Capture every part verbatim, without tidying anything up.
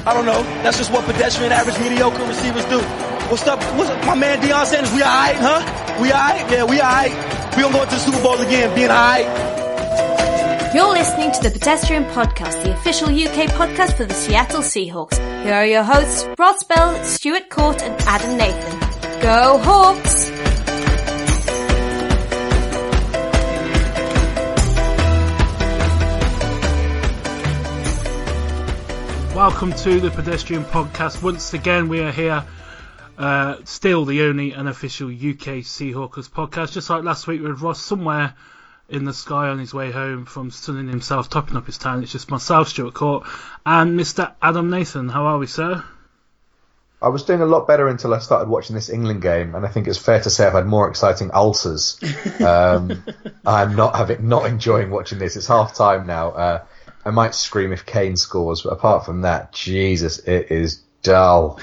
I don't know. That's just what pedestrian, average, mediocre receivers do. What's up? What's up? My man Deion Sanders, we all right, huh? We all right? Yeah, we all right. We gonna go into the Super Bowl again, being all right. You're listening to the Pedestrian Podcast, the official U K podcast for the Seattle Seahawks. Here are your hosts, Ross Bell, Stuart Court and Adam Nathan. Go Hawks! Welcome to the Pedestrian Podcast. Once again, we are here, uh, still the only unofficial U K Seahawkers podcast. Just like last week with Ross somewhere in the sky on his way home from sunning himself, topping up his tan. It's just myself, Stuart Court, and Mister Adam Nathan. How are we, sir? I was doing a lot better until I started watching this England game, and I think it's fair to say I've had more exciting ulcers. Um, I'm not having, not enjoying watching this. It's half time now. Uh, I might scream if Kane scores, but apart from that, Jesus, it is dull.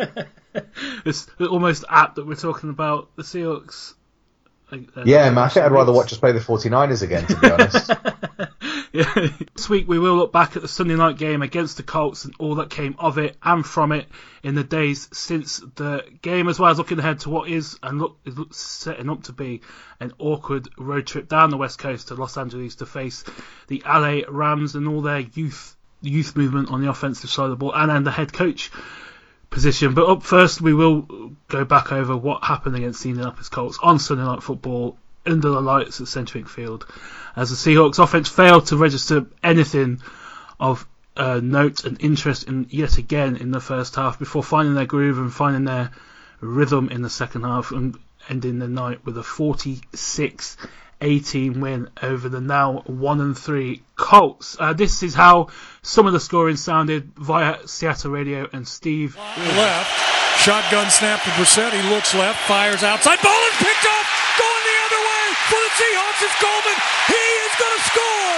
It's almost apt that we're talking about the Seahawks. Uh, yeah, man, I think I'd rather watch us play the forty-niners again, to be honest. Yeah. This week we will look back at the Sunday night game against the Colts and all that came of it and from it in the days since the game, as well as looking ahead to what is and look is setting up to be an awkward road trip down the west coast to Los Angeles to face the L A Rams and all their youth youth movement on the offensive side of the ball and, and the head coach position. But up first, we will go back over what happened against the Indianapolis Colts on Sunday Night Football under the lights at Centric Field, as the Seahawks offense failed to register anything of uh, note and interest in yet again in the first half before finding their groove and finding their rhythm in the second half and ending the night with a forty-six eighteen win over the now one and three Colts. Uh, this is how some of the scoring sounded via Seattle Radio and Steve. Left, shotgun snap to Brissett. He looks left, fires outside. Ball is picked up. Going the other way for the Seahawks. It's Coleman. He is going to score.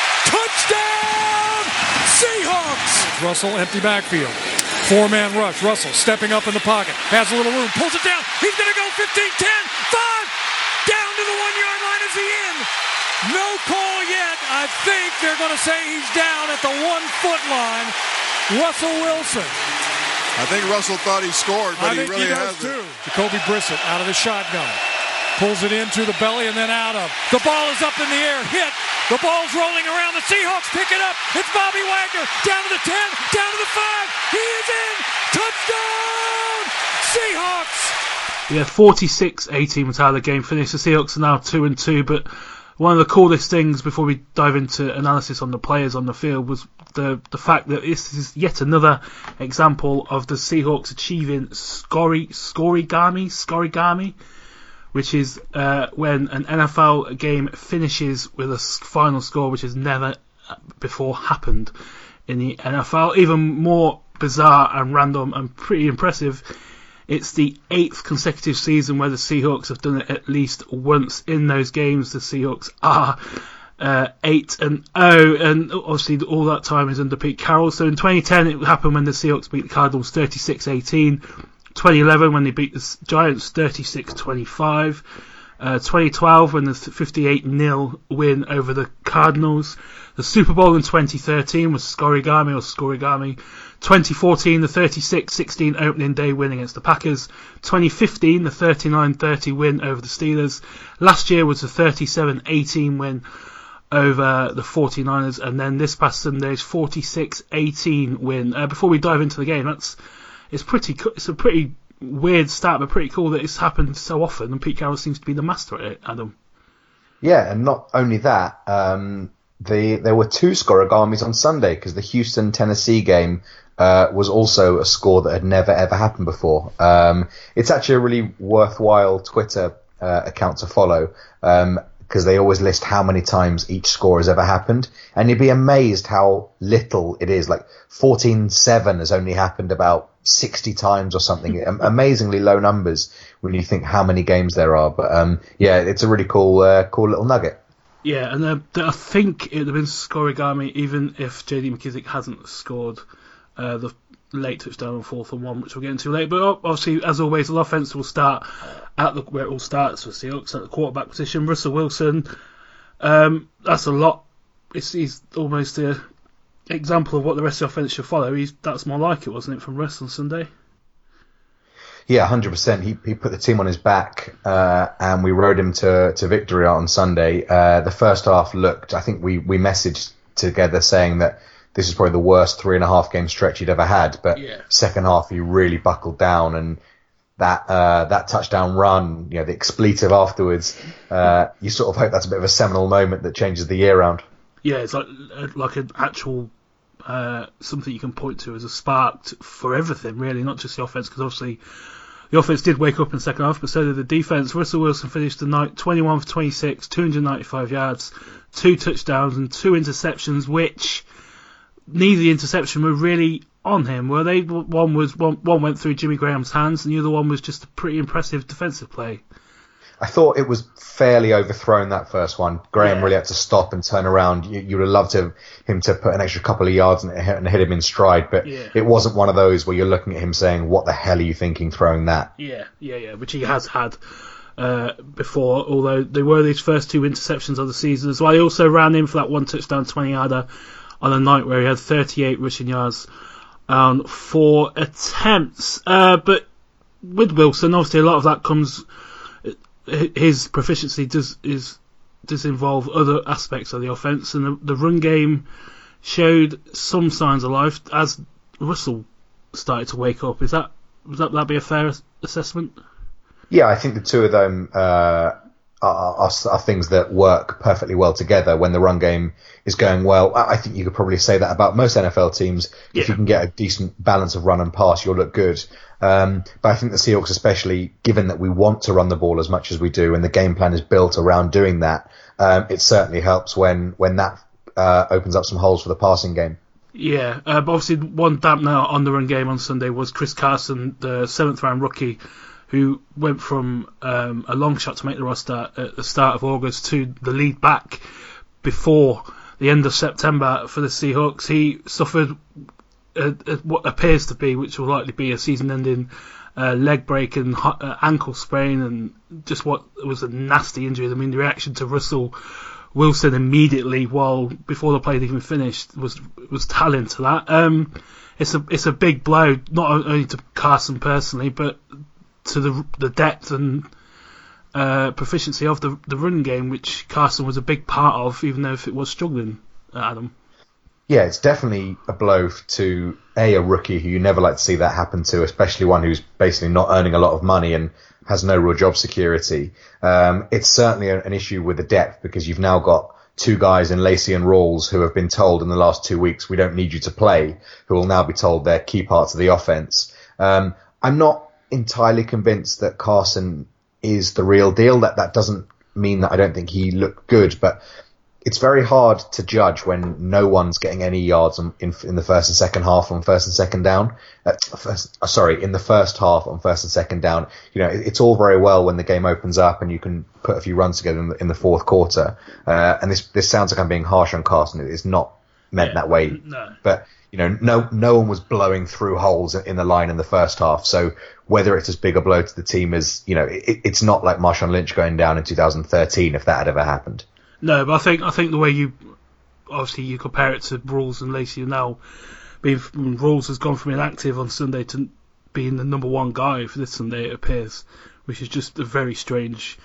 Touchdown, Seahawks. Russell, empty backfield. Four-man rush. Russell stepping up in the pocket. Has a little room. Pulls it down. He's going to go fifteen, ten, five. Down to the one-yard line. Is he in? No call yet. I think they're going to say he's down at the one-foot line. Russell Wilson. I think Russell thought he scored, but I he think really he does hasn't. too. Jacoby Brissett out of the shotgun. Pulls it into the belly and then out of. The ball is up in the air. Hit. The ball's rolling around. The Seahawks pick it up. It's Bobby Wagner. Down to the ten. Down to the five. He is in. Touchdown, Seahawks. Yeah, forty-six eighteen was how the game finished. The Seahawks are now two and two, but one of the coolest things before we dive into analysis on the players on the field was the the fact that this is yet another example of the Seahawks achieving scori, scorigami, scorigami, which is uh, when an N F L game finishes with a final score which has never before happened in the N F L. Even more bizarre and random and pretty impressive, it's the eighth consecutive season where the Seahawks have done it at least once in those games. The Seahawks are uh, eight and oh, and obviously all that time is under Pete Carroll. So in twenty ten it happened when the Seahawks beat the Cardinals thirty-six eighteen. twenty eleven when they beat the Giants thirty-six twenty-five. Uh, twenty twelve when the fifty-eight nil win over the Cardinals. The Super Bowl in twenty thirteen was Scorigami or Scorigami. twenty fourteen, the thirty-six sixteen opening day win against the Packers. twenty fifteen, the thirty-nine thirty win over the Steelers. Last year was the thirty-seven eighteen win over the forty-niners. And then this past Sunday's forty-six eighteen win. Uh, before we dive into the game, that's it's pretty. It's a pretty weird stat, but pretty cool that it's happened so often. And Pete Carroll seems to be the master at it, Adam. Yeah, and not only that, um, the there were two scorigamis on Sunday because the Houston-Tennessee game uh, was also a score that had never ever happened before. Um, it's actually a really worthwhile Twitter uh, account to follow um, because they always list how many times each score has ever happened, and you'd be amazed how little it is. Like fourteen seven has only happened about sixty times or something. Amazingly low numbers when you think how many games there are. But um, yeah, it's a really cool, uh, cool little nugget. Yeah, and uh, I think it would have been scorigami even if J D McKissic hasn't scored uh, the late touchdown on fourth and one, which we'll get into later. But obviously, as always, the offense will start at the where it all starts for Seahawks at the quarterback position. Russell Wilson, um, that's a lot. It's he's almost a example of what the rest of the offence should follow. He's that's more like it, wasn't it, from Russ on Sunday? Yeah, one hundred percent. He he put the team on his back, uh, and we rode him to, to victory on Sunday. Uh, the first half looked, I think we, we messaged together saying that this is probably the worst three and a half game stretch he'd ever had. But yeah. second half, he really buckled down, and that uh, that touchdown run, you know, the expletive afterwards, uh, you sort of hope that's a bit of a seminal moment that changes the year round. Yeah, it's like like an actual uh, something you can point to as a spark for everything, really, not just the offense, because obviously the offense did wake up in the second half, but so did the defense. Russell Wilson finished the night twenty-one for twenty-six, two hundred ninety-five yards, two touchdowns and two interceptions, which neither the interception were really on him, were they? One was one, one went through Jimmy Graham's hands, and the other one was just a pretty impressive defensive play. I thought it was fairly overthrown, that first one. Graham yeah. really had to stop and turn around. You, you would have loved to, him to put an extra couple of yards and hit, and hit him in stride, but yeah. it wasn't one of those where you're looking at him saying, what the hell are you thinking throwing that? Yeah, yeah, yeah, which he has had uh, before, although they were his first two interceptions of the season as well. He also ran in for that one touchdown twenty-yarder on a night where he had thirty-eight rushing yards on four attempts. Uh, but with Wilson, obviously a lot of that comes... his proficiency does is does involve other aspects of the offence, and the, the run game showed some signs of life as Russell started to wake up. Is that would that, that be a fair assessment? Yeah, I think the two of them uh, are, are, are things that work perfectly well together when the run game is going well. I think you could probably say that about most N F L teams. Yeah. If you can get a decent balance of run and pass, you'll look good. Um, but I think the Seahawks, especially given that we want to run the ball as much as we do, and the game plan is built around doing that, um, it certainly helps when when that uh, opens up some holes for the passing game. Yeah, uh, but obviously one dampener on the run game on Sunday was Chris Carson, the seventh round rookie, who went from um, a long shot to make the roster at the start of August to the lead back before the end of September for the Seahawks. He suffered a, a, what appears to be, which will likely be, a season-ending uh, leg break and uh, ankle sprain, and just what was a nasty injury. I mean, the reaction to Russell Wilson immediately, while before the play had even finished, was was telling to that. Um, it's a it's a big blow, not only to Carson personally, but to the the depth and uh, proficiency of the the run game, which Carson was a big part of, even though if it was struggling, uh, Adam. Yeah, it's definitely a blow to a a rookie who you never like to see that happen to, especially one who's basically not earning a lot of money and has no real job security. Um, it's certainly a, an issue with the depth, because you've now got two guys in Lacey and Rawls who have been told in the last two weeks, we don't need you to play, who will now be told they're key parts of the offense. Um, I'm not entirely convinced that Carson is the real deal. That that doesn't mean that I don't think he looked good, but it's very hard to judge when no one's getting any yards in in the first and second half on first and second down. Uh, first, uh, sorry, in the first half on first and second down. You know, it, it's all very well when the game opens up and you can put a few runs together in the, in the fourth quarter. Uh, and this this sounds like I'm being harsh on Carson. It's not meant yeah, that way. No. But you know, no no one was blowing through holes in the line in the first half. So whether it's as big a blow to the team as, you know, it, it's not like Marshawn Lynch going down in two thousand thirteen if that had ever happened. No, but I think I think the way you obviously you compare it to Rawls and Lacey now, being Rawls has gone from inactive on Sunday to being the number one guy for this Sunday, it appears, which is just a very strange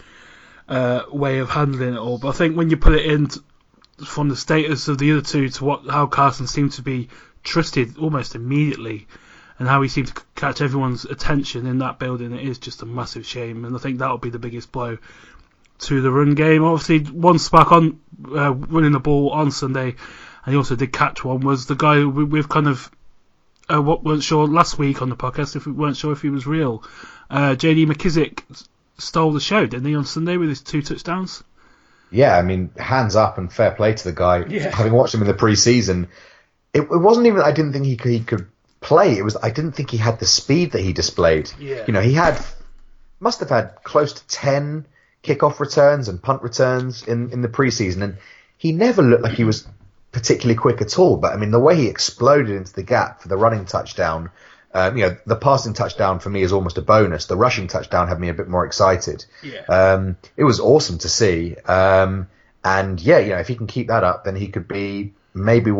uh, way of handling it all. But I think when you put it in t- from the status of the other two to what how Carson seemed to be trusted almost immediately, and how he seemed to c- catch everyone's attention in that building, it is just a massive shame. And I think that'll be the biggest blow to the run game. Obviously, one spark on uh, running the ball on Sunday, and he also did catch one, was the guy we, we've kind of uh, weren't sure last week on the podcast if we weren't sure if he was real. Uh, J D McKissick stole the show, didn't he, on Sunday with his two touchdowns? Yeah, I mean, hands up and fair play to the guy. Yeah. Having watched him in the pre-season, it, it wasn't even I didn't think he could, he could play. It was I didn't think he had the speed that he displayed. Yeah. You know, he had must have had close to ten kickoff returns and punt returns in, in the preseason, and he never looked like he was particularly quick at all. But I mean, the way he exploded into the gap for the running touchdown, um, you know, the passing touchdown for me is almost a bonus. The rushing touchdown had me a bit more excited. Yeah. Um, it was awesome to see. Um, and yeah, you know, if he can keep that up, then he could be maybe what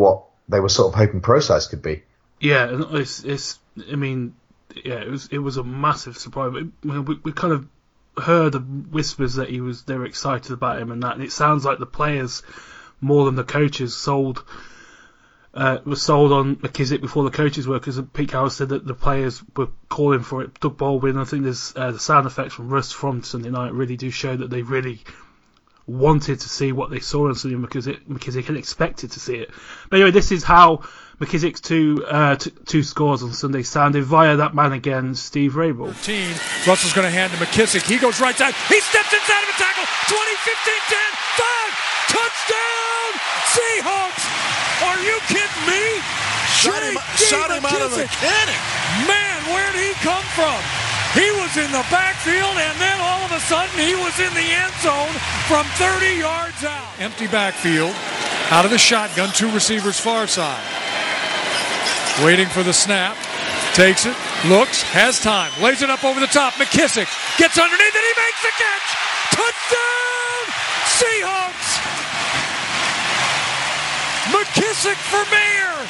they were sort of hoping Pro-Size could be. Yeah, and it's, it's I mean, yeah, it was it was a massive surprise. We, we, we kind of heard the whispers that he was they were excited about him and that, and it sounds like the players more than the coaches sold uh, were sold on McKissick before the coaches were, because Pete Carroll said that the players were calling for it. Doug Baldwin, I think there's uh, the sound effects from Russ from Sunday night really do show that they really wanted to see what they saw on Sunday because it, McKissick had expected to see it. But anyway, this is how McKissick's two uh, t- two scores on Sunday sounded via that man again, Steve Rabel. Russell's going to hand to McKissick. He goes right side. He steps inside of a tackle. twenty, fifteen, ten, five. Touchdown, Seahawks. Are you kidding me? Shot him, shot him out of the cannon. Man, where did he come from? He was in the backfield, and then all of a sudden he was in the end zone from thirty yards out. Empty backfield, out of the shotgun, two receivers far side. Waiting for the snap, takes it, looks, has time, lays it up over the top. McKissick gets underneath and he makes the catch. Touchdown, Seahawks! McKissick for Mayer.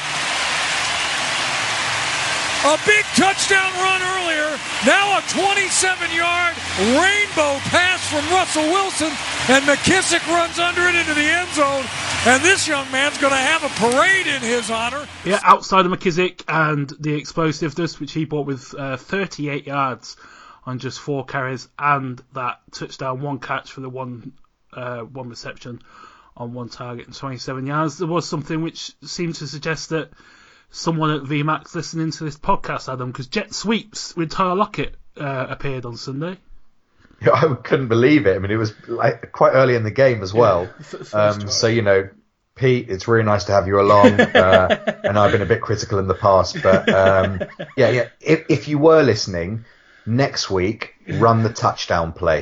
A big touchdown run earlier. Now a twenty-seven-yard rainbow pass from Russell Wilson, and McKissick runs under it into the end zone. And this young man's going to have a parade in his honor. Yeah, outside of McKissick and the explosiveness, which he brought with uh, thirty-eight yards on just four carries, and that touchdown, one catch for the one uh, one reception on one target and twenty-seven yards. There was something which seemed to suggest that someone at V MAX listening to this podcast, Adam, because jet sweeps with Tyler Lockett uh, appeared on Sunday. Yeah, I couldn't believe it. I mean, it was like quite early in the game as well. Yeah, um, so, you know, Pete, it's really nice to have you along. Uh, and I've been a bit critical in the past. But, um, yeah, yeah. If, if you were listening, next week, run the touchdown play.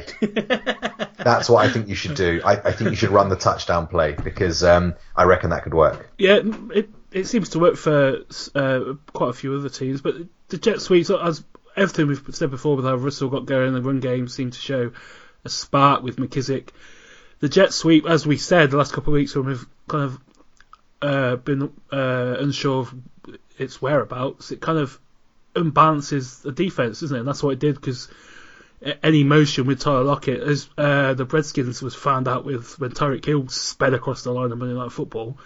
That's what I think you should do. I, I think you should run the touchdown play because um, I reckon that could work. Yeah, it it seems to work for uh, quite a few other teams. But the jet sweeps, as everything we've said before with how Russell got going, the run game seemed to show a spark with McKissick. The jet sweep, as we said the last couple of weeks when we've kind of uh, been uh, unsure of its whereabouts, it kind of unbalances the defence, isn't it? And that's what it did, because any motion with Tyler Lockett, as uh, the Redskins was found out with when Tyreek Hill sped across the line of Monday Night Football,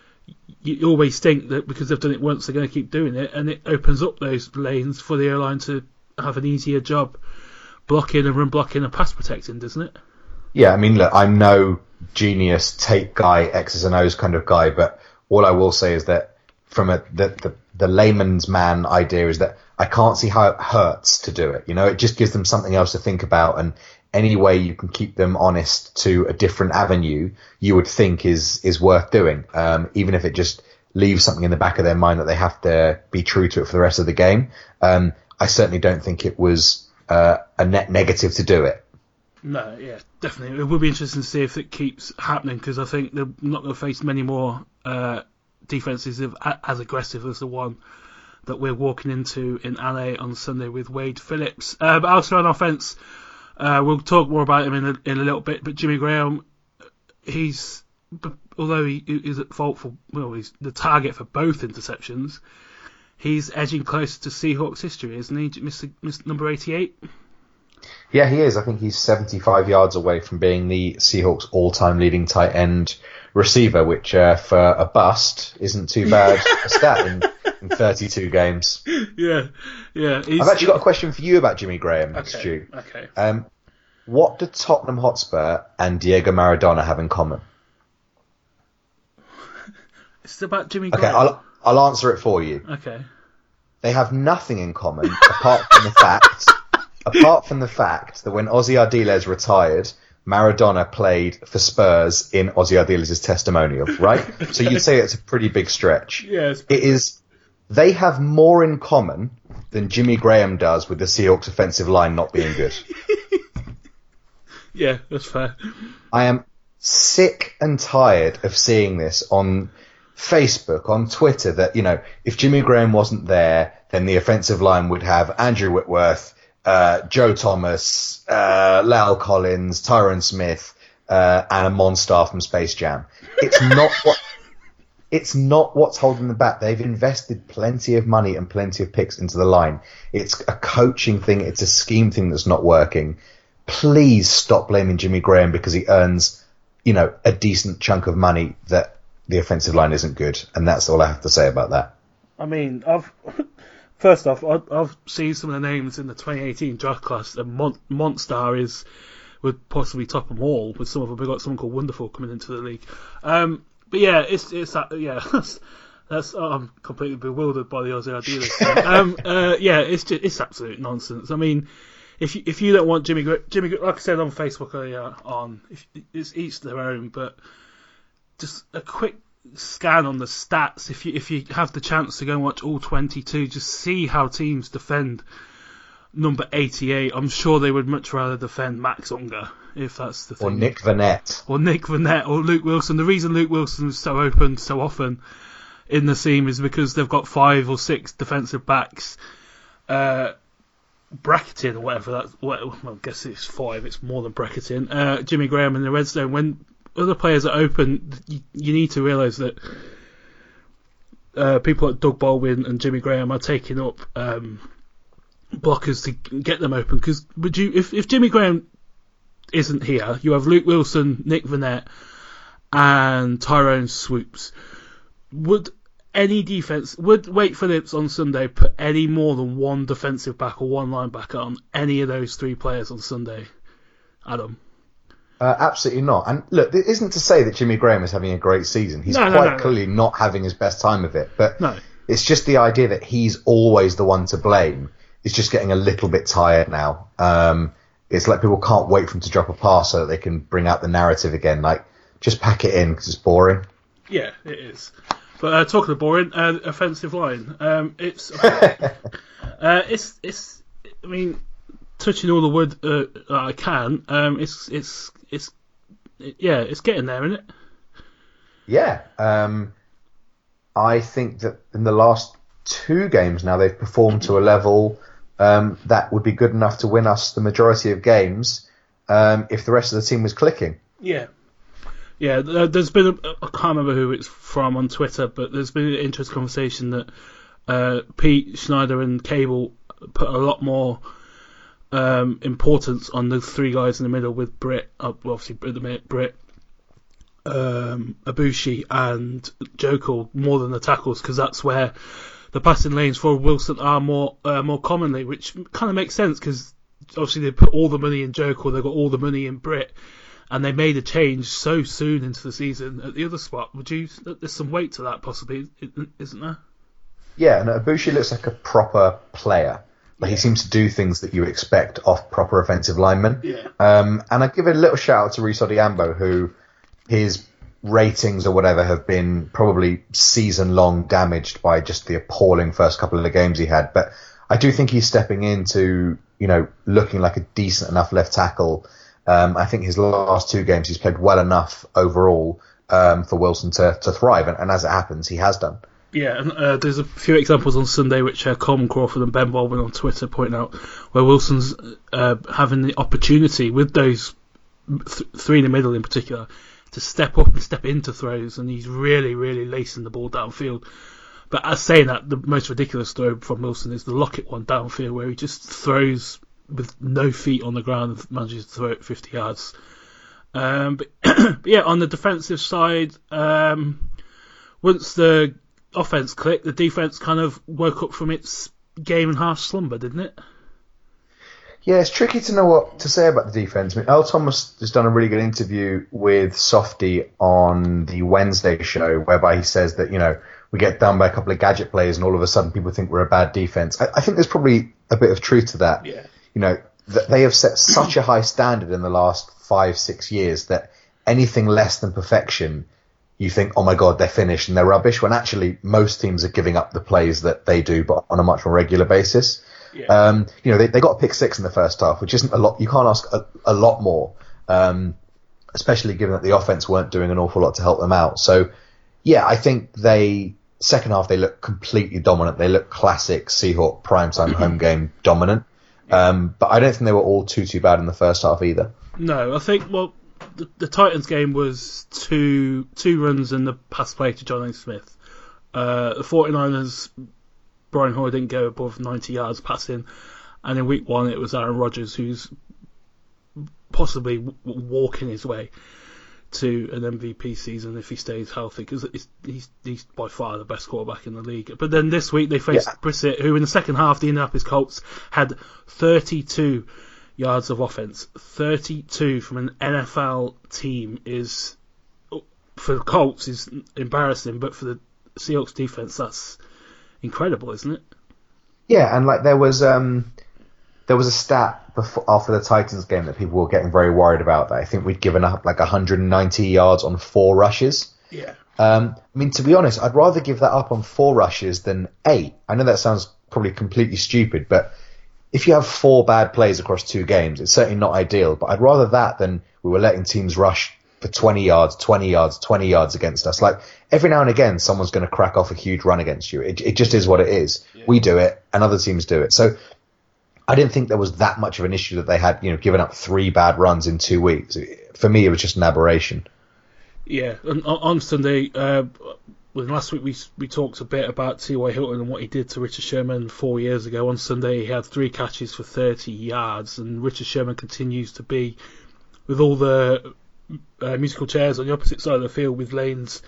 you always think that because they've done it once, they're going to keep doing it, and it opens up those lanes for the O-line to have an easier job blocking and run blocking and pass protecting, doesn't it? Yeah, I mean, look, I'm no genius tape guy, X's and O's kind of guy, but all I will say is that from a the, the, the layman's man idea is that I can't see how it hurts to do it. You know, it just gives them something else to think about, and any way you can keep them honest to a different avenue, you would think is is worth doing, um, even if it just leaves something in the back of their mind that they have to be true to it for the rest of the game. Um, I certainly don't think it was uh, a net negative to do it. No, yeah, definitely. It would be interesting to see if it keeps happening, because I think they're not going to face many more uh, defences of, as aggressive as the one that we're walking into in L A on Sunday with Wade Phillips. Uh, but also on offence, uh, we'll talk more about him in a, in a little bit, but Jimmy Graham, he's, although he is at fault for, well, he's the target for both interceptions, he's edging closer to Seahawks history, isn't he, Mister Mister number eighty-eight? Yeah, he is. I think he's seventy-five yards away from being the Seahawks all-time leading tight end receiver, which uh, for a bust isn't too bad a stat in, in thirty-two games. Yeah, yeah. I've actually got a question for you about Jimmy Graham, okay, Stu. Okay. Um, what do Tottenham Hotspur and Diego Maradona have in common? It's about Jimmy Okay, Graham. I'll, I'll answer it for you. Okay. They have nothing in common apart from the fact... Apart from the fact that when Ozzy Ardiles retired, Maradona played for Spurs in Ozzy Ardiles' testimonial, right? So you'd say it's a pretty big stretch. Yes. It is. They have more in common than Jimmy Graham does with the Seahawks offensive line not being good. Yeah, that's fair. I am sick and tired of seeing this on Facebook, on Twitter, that, you know, if Jimmy Graham wasn't there, then the offensive line would have Andrew Whitworth, Uh, Joe Thomas, uh, La'el Collins, Tyron Smith, uh, and a Monstar from Space Jam. It's not what it's not what's holding them back. They've invested plenty of money and plenty of picks into the line. It's a coaching thing. It's a scheme thing that's not working. Please stop blaming Jimmy Graham because he earns, you know, a decent chunk of money that the offensive line isn't good. And that's all I have to say about that. I mean, I've first off, I've, I've seen some of the names in the twenty eighteen draft class. And Mon- Monstar is would possibly top them all. With some of them, we've got someone called Wonderful coming into the league. Um, But yeah, it's it's that yeah. That's, that's oh, I'm completely bewildered by the Aussie idealist. um, uh, yeah, it's just, it's absolute nonsense. I mean, if you, if you don't want Jimmy Jimmy, like I said on Facebook earlier on, if, it's each their own. But just a quick scan on the stats. If you if you have the chance to go and watch all twenty-two, just see how teams defend number eighty-eight. I'm sure they would much rather defend Max Unger. If that's the thing. Or Nick Vannett. Or Nick Vannett, or Luke Wilson. The reason Luke Wilson is so open so often in the team is because they've got five or six defensive backs uh, bracketing or whatever. That's, well, I guess it's five, it's more than bracketing. Uh, Jimmy Graham in the red zone. When other players are open, you, you need to realise that uh, people like Doug Baldwin and Jimmy Graham are taking up um, blockers to get them open. Because would you, if, if Jimmy Graham isn't here, you have Luke Wilson, Nick Vannett, and Tyrone Swoops. Would any defense, would Wake Phillips on Sunday put any more than one defensive back or one linebacker on any of those three players on Sunday, Adam? Uh, absolutely not. And look, it isn't to say that Jimmy Graham is having a great season. He's no, no, quite no, no. clearly not having his best time of it. But no. It's just the idea that he's always the one to blame. It's just getting a little bit tired now. Um, It's like people can't wait for him to drop a pass so that they can bring out the narrative again. Like, just pack it in because it's boring. Yeah, it is. But uh, talking of boring, uh, offensive line. Um, it's, uh, it's, it's. I mean, touching all the wood uh, that I can. Um, it's, it's, it's. It, yeah, it's getting there, isn't it? Yeah. Um, I think that in the last two games now they've performed to a level Um, that would be good enough to win us the majority of games um, if the rest of the team was clicking. Yeah. Yeah, there's been, a, I can't remember who it's from on Twitter, but there's been an interesting conversation that uh, Pete, Schneider and Cable put a lot more um, importance on the three guys in the middle with Britt, obviously at the minute, Britt, um, Ibushi and Jokel more than the tackles, because that's where the passing lanes for Wilson are more uh, more commonly, which kind of makes sense because obviously they put all the money in Jokel, they've got all the money in Britt, and they made a change so soon into the season at the other spot. Would you? There's some weight to that, possibly, isn't there? Yeah, and Ibushi looks like a proper player. Like he seems to do things that you expect off proper offensive linemen. Yeah. Um, and I give a little shout out to Reece Odiambo, who his ratings or whatever have been probably season long damaged by just the appalling first couple of the games he had. But I do think he's stepping into, you know, looking like a decent enough left tackle. Um, I think his last two games he's played well enough overall um, for Wilson to, to thrive. And, and as it happens, he has done. Yeah, and uh, there's a few examples on Sunday which uh, Coleman Crawford and Ben Baldwin on Twitter point out where Wilson's uh, having the opportunity with those th- three in the middle in particular to step up and step into throws, and he's really, really lacing the ball downfield. But as saying that, the most ridiculous throw from Wilson is the Lockett one downfield, where he just throws with no feet on the ground and manages to throw it fifty yards. Um, but, but yeah, on the defensive side, um, once the offense clicked, the defense kind of woke up from its game and half slumber, didn't it? Yeah, it's tricky to know what to say about the defense. I mean, Earl Thomas has done a really good interview with Softy on the Wednesday show, whereby he says that, you know, we get done by a couple of gadget players and all of a sudden people think we're a bad defense. I, I think there's probably a bit of truth to that. Yeah. You know, th- they have set such a high standard in the last five, six years that anything less than perfection, you think, oh my God, they're finished and they're rubbish, when actually most teams are giving up the plays that they do, but on a much more regular basis. Yeah. Um, you know, they, they got a pick six in the first half, which isn't a lot. You can't ask a, a lot more, um, especially given that the offense weren't doing an awful lot to help them out. So, yeah, I think they, second half, they look completely dominant. They look classic Seahawk primetime home game dominant. Um, but I don't think they were all too, too bad in the first half either. No, I think, well, the, the Titans game was two two runs and the pass play to John A. Smith. Uh, the 49ers, Brian Hoyer didn't go above ninety yards passing, and in week one it was Aaron Rodgers who's possibly w- walking his way to an M V P season if he stays healthy, because he's, he's by far the best quarterback in the league. But then this week they faced yeah. Brissett, who in the second half, the Indianapolis Colts had thirty-two yards of offense. thirty-two from an N F L team is, for the Colts, is embarrassing, but for the Seahawks defense, that's incredible, isn't it? Yeah, and like there was um, there was a stat before, after the Titans game that people were getting very worried about. That I think we'd given up like one hundred ninety yards on four rushes. Yeah. Um, I mean, to be honest, I'd rather give that up on four rushes than eight. I know that sounds probably completely stupid, but if you have four bad plays across two games, it's certainly not ideal. But I'd rather that than we were letting teams rush for twenty yards, twenty yards, twenty yards against us. Like every now and again, someone's going to crack off a huge run against you. It, it just is what it is. Yeah. We do it, and other teams do it. So I didn't think there was that much of an issue that they had, you know, given up three bad runs in two weeks. For me, it was just an aberration. Yeah, and on Sunday, uh, well, last week we we talked a bit about T Y. Hilton and what he did to Richard Sherman four years ago. On Sunday, he had three catches for thirty yards, and Richard Sherman continues to be, with all the uh, musical chairs on the opposite side of the field with Lane's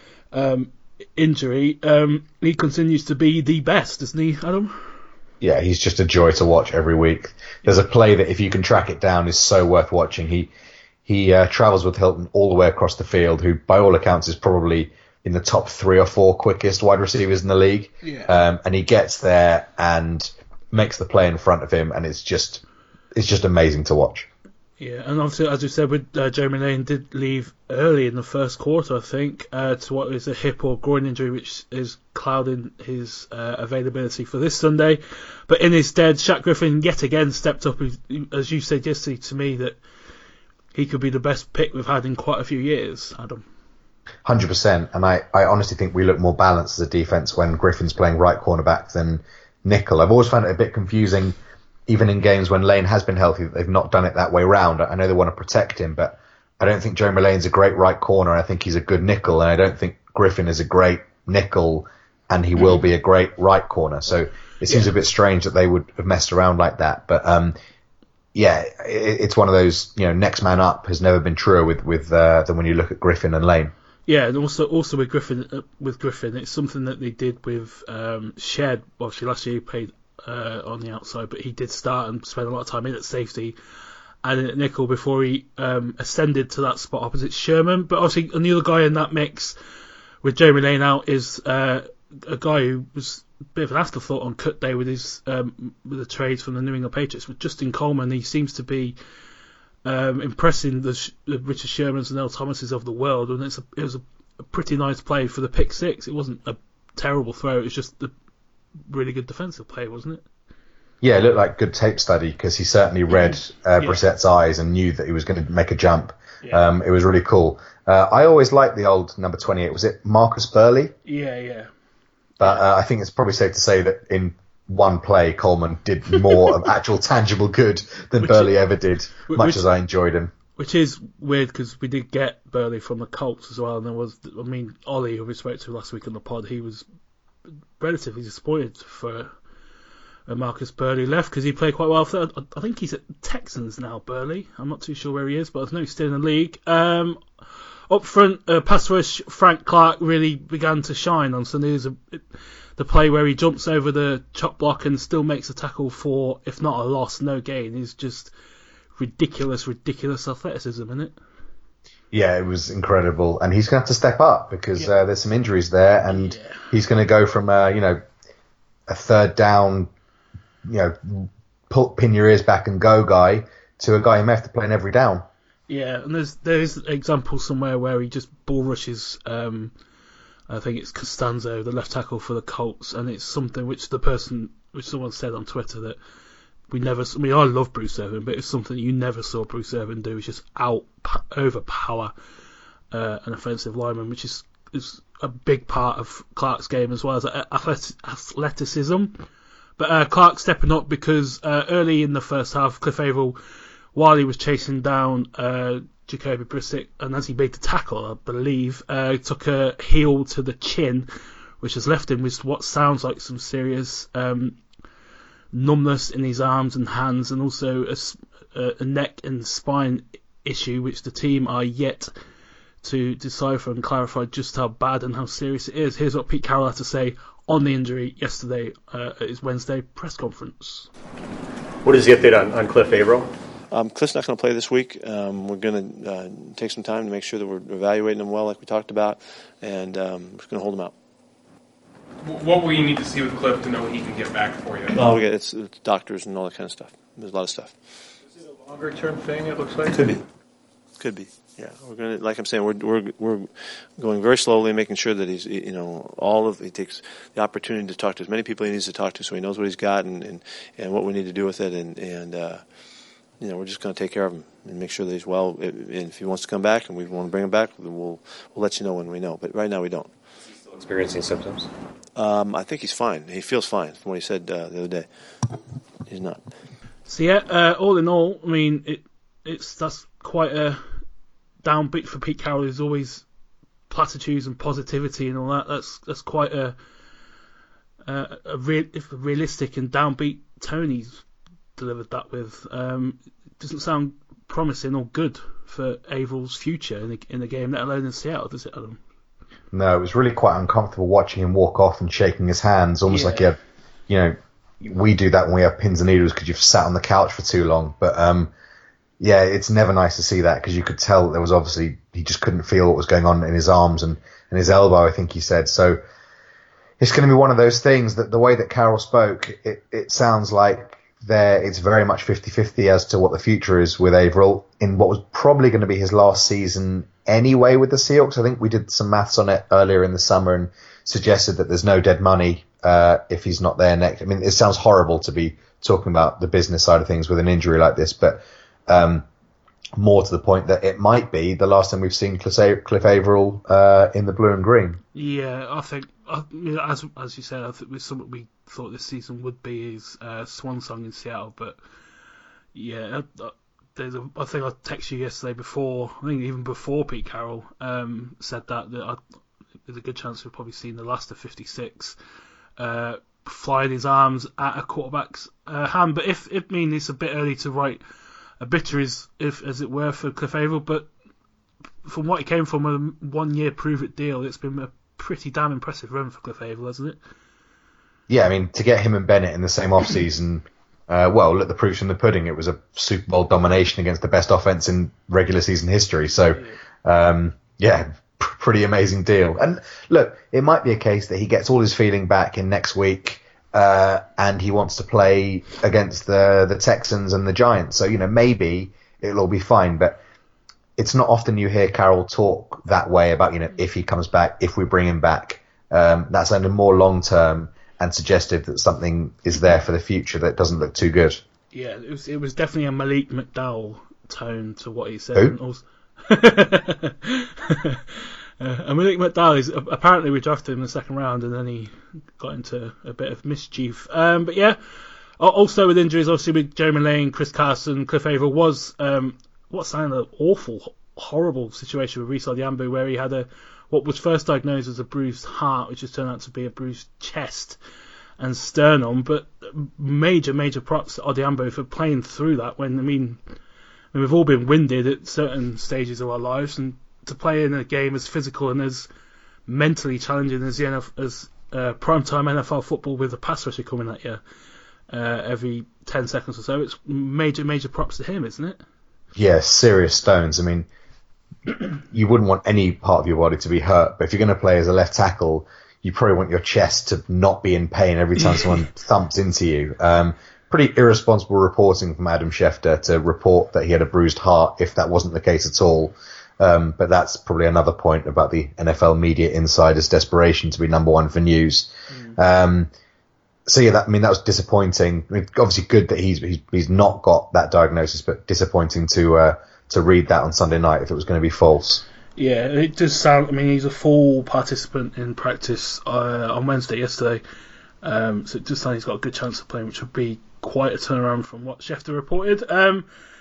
um, injury, um, he continues to be the best, isn't he, Adam? Yeah, he's just a joy to watch every week. There's a play that if you can track it down is so worth watching. He he uh, travels with Hilton all the way across the field, who by all accounts is probably in the top three or four quickest wide receivers in the league. Yeah. Um, and he gets there and makes the play in front of him, and it's just it's just amazing to watch. Yeah, and obviously, as we said, with uh, Jeremy Lane did leave early in the first quarter, I think, uh, to what is a hip or groin injury, which is clouding his uh, availability for this Sunday. But in his stead, Shaq Griffin yet again stepped up, as you said yesterday to me, that he could be the best pick we've had in quite a few years, Adam. one hundred percent, and I, I honestly think we look more balanced as a defence when Griffin's playing right cornerback than nickel. I've always found it a bit confusing, even in games when Lane has been healthy, they've not done it that way round. I know they want to protect him, but I don't think Jeremy Lane's a great right corner. I think he's a good nickel, and I don't think Griffin is a great nickel, and he will be a great right corner. So it seems yeah. a bit strange that they would have messed around like that. But um, yeah, it, it's one of those, you know, next man up has never been truer with with uh, than when you look at Griffin and Lane. Yeah, and also also with Griffin, uh, with Griffin, it's something that they did with um, Shed. Obviously, last year he played Uh, on the outside, but he did start and spend a lot of time in at safety and in at nickel before he um, ascended to that spot opposite Sherman. But obviously, another guy in that mix with Jeremy Lane out is uh, a guy who was a bit of an afterthought on cut day with his um, with the trades from the New England Patriots. With Justin Coleman, he seems to be um, impressing the, the Richard Shermans and Earl Thomases of the world, and it's a, it was a, a pretty nice play for the pick six. It wasn't a terrible throw; it was just the really good defensive play, wasn't it? Yeah, it looked like good tape study because he certainly read uh, Brissett's yeah. eyes and knew that he was going to make a jump. Yeah. Um, it was really cool. Uh, I always liked the old number twenty-eight. Was it Marcus Burley? Yeah, yeah. But uh, I think it's probably safe to say that in one play, Coleman did more of actual tangible good than which Burley is, ever did, which, much as I enjoyed him. Which is weird because we did get Burley from the Colts as well, and there was, I mean, Ollie, who we spoke to last week on the pod, he was relatively disappointed for uh, Marcus Burley left because he played quite well for I, I think he's at Texans now, Burley. I'm not too sure where he is, but I know he's still in the league. Um, up front, uh, pass rush, Frank Clark really began to shine on Sunday. There's a, the play where he jumps over the chop block and still makes a tackle for, if not a loss, no gain. Is just ridiculous, ridiculous athleticism, isn't it? Yeah, it was incredible, and he's going to have to step up because yeah. uh, there's some injuries there, and yeah. he's going to go from uh, you know a third down, you know, pull, pin your ears back and go guy to a guy who may have to play in every down. Yeah, and there's there's examples somewhere where he just bull rushes. Um, I think it's Costanzo, the left tackle for the Colts, and it's something which the person, which someone said on Twitter that. We never. I mean, I love Bruce Irvin, but it's something you never saw Bruce Irvin do. Is just out overpower uh, an offensive lineman, which is is a big part of Clark's game as well as athleticism. But uh, Clark stepping up because uh, early in the first half, Cliff Averill, while he was chasing down uh, Jacoby Brissett, and as he made the tackle, I believe, uh, took a heel to the chin, which has left him with what sounds like some serious um, numbness in his arms and hands, and also a, a neck and spine issue, which the team are yet to decipher and clarify just how bad and how serious it is. Here's what Pete Carroll had to say on the injury yesterday uh, at his Wednesday press conference. What is the update on, on Cliff Averill? Um, Cliff's not going to play this week. Um, we're going to uh, take some time to make sure that we're evaluating him well, like we talked about, and um, we're going to hold him out. What will you need to see with Cliff to know he can get back for you? Oh, we got it's, it's doctors and all that kind of stuff. There's a lot of stuff. Is it a longer term thing? It looks like could be, could be. Yeah, we're going to, like I'm saying, we're we're we're going very slowly, making sure that he's, you know, all of he takes the opportunity to talk to as many people he needs to talk to, so he knows what he's got and and, and what we need to do with it, and and. Uh, You know, we're just going to take care of him and make sure that he's well. And if he wants to come back and we want to bring him back, then we'll we'll let you know when we know. But right now we don't. Is he still experiencing symptoms? Um, I think he's fine. He feels fine from what he said uh, the other day. He's not. So yeah, uh, all in all, I mean, it it's that's quite a downbeat for Pete Carroll, who's always platitudes and positivity and all that. That's that's quite a a, a, real, a realistic and downbeat tone he's delivered that with. Um, doesn't sound promising or good for Averill's future in the, in the game, let alone in Seattle, does it, Adam? No, it was really quite uncomfortable watching him walk off and shaking his hands, almost yeah. like he had, you know, we do that when we have pins and needles because you've sat on the couch for too long. But um, yeah, it's never nice to see that because you could tell there was obviously, he just couldn't feel what was going on in his arms and, and his elbow, I think he said. So it's going to be one of those things that the way that Carroll spoke, it, it sounds like there it's very much fifty-fifty as to what the future is with Averill in what was probably going to be his last season anyway with the Seahawks. I think we did some maths on it earlier in the summer and suggested that there's no dead money uh, if he's not there next. I mean, it sounds horrible to be talking about the business side of things with an injury like this, but um, more to the point that it might be the last time we've seen Cliff Averill uh, in the blue and green. Yeah, I think, I, you know, as as you said, I think it's something we thought this season would be his uh, swan song in Seattle. But yeah, there's a, I think I texted you yesterday before, I think even before Pete Carroll um, said that, that I, there's a good chance we've probably seen the last of fifty-six uh, flying his arms at a quarterback's uh, hand. But if, if I mean, it's a bit early to write a bitter, as, if, as it were, for Cliff Averill, but from what he came from a one-year prove-it deal, it's been a pretty damn impressive run for Cliff Averill, hasn't it? Yeah, I mean, to get him and Bennett in the same off-season, uh, well, look, the proof's in the pudding. It was a Super Bowl domination against the best offense in regular season history. So, um, yeah, pr- pretty amazing deal. And look, it might be a case that he gets all his feeling back in next week uh, and he wants to play against the, the Texans and the Giants. So, you know, maybe it'll all be fine. But it's not often you hear Carroll talk that way about, you know, if he comes back, if we bring him back. Um, that sounded more long-term and suggestive that something is there for the future that doesn't look too good. Yeah, it was it was definitely a Malik McDowell tone to what he said. Who? And also, uh, and Malik McDowell is apparently we drafted him in the second round, and then he got into a bit of mischief. Um, but yeah, also with injuries, obviously with Jeremy Lane, Chris Carson, Cliff Averill was um, what sounded an awful, horrible situation with Reese Odiambo, where he had a what was first diagnosed as a bruised heart, which has turned out to be a bruised chest and sternum. But major, major props to Odiambo for playing through that when, I mean, I mean, we've all been winded at certain stages of our lives, and to play in a game as physical and as mentally challenging as the N F L, as uh, primetime N F L football with a pass rusher coming at you uh, every ten seconds or so, it's major, major props to him, isn't it? Yeah, serious stones. I mean, you wouldn't want any part of your body to be hurt, but if you're going to play as a left tackle, you probably want your chest to not be in pain every time someone thumps into you. Um, pretty irresponsible reporting from Adam Schefter to report that he had a bruised heart if that wasn't the case at all. Um, but that's probably another point about the N F L media insiders' desperation to be number one for news. Mm. Um, so yeah, that, I mean, that was disappointing. I mean, obviously good that he's, he's, he's not got that diagnosis, but disappointing to, uh, to read that on Sunday night if it was going to be false. Yeah, it does sound, I mean, he's a full participant in practice uh, on Wednesday yesterday, um, so it does sound he's got a good chance of playing, which would be quite a turnaround from what Schefter reported. Um,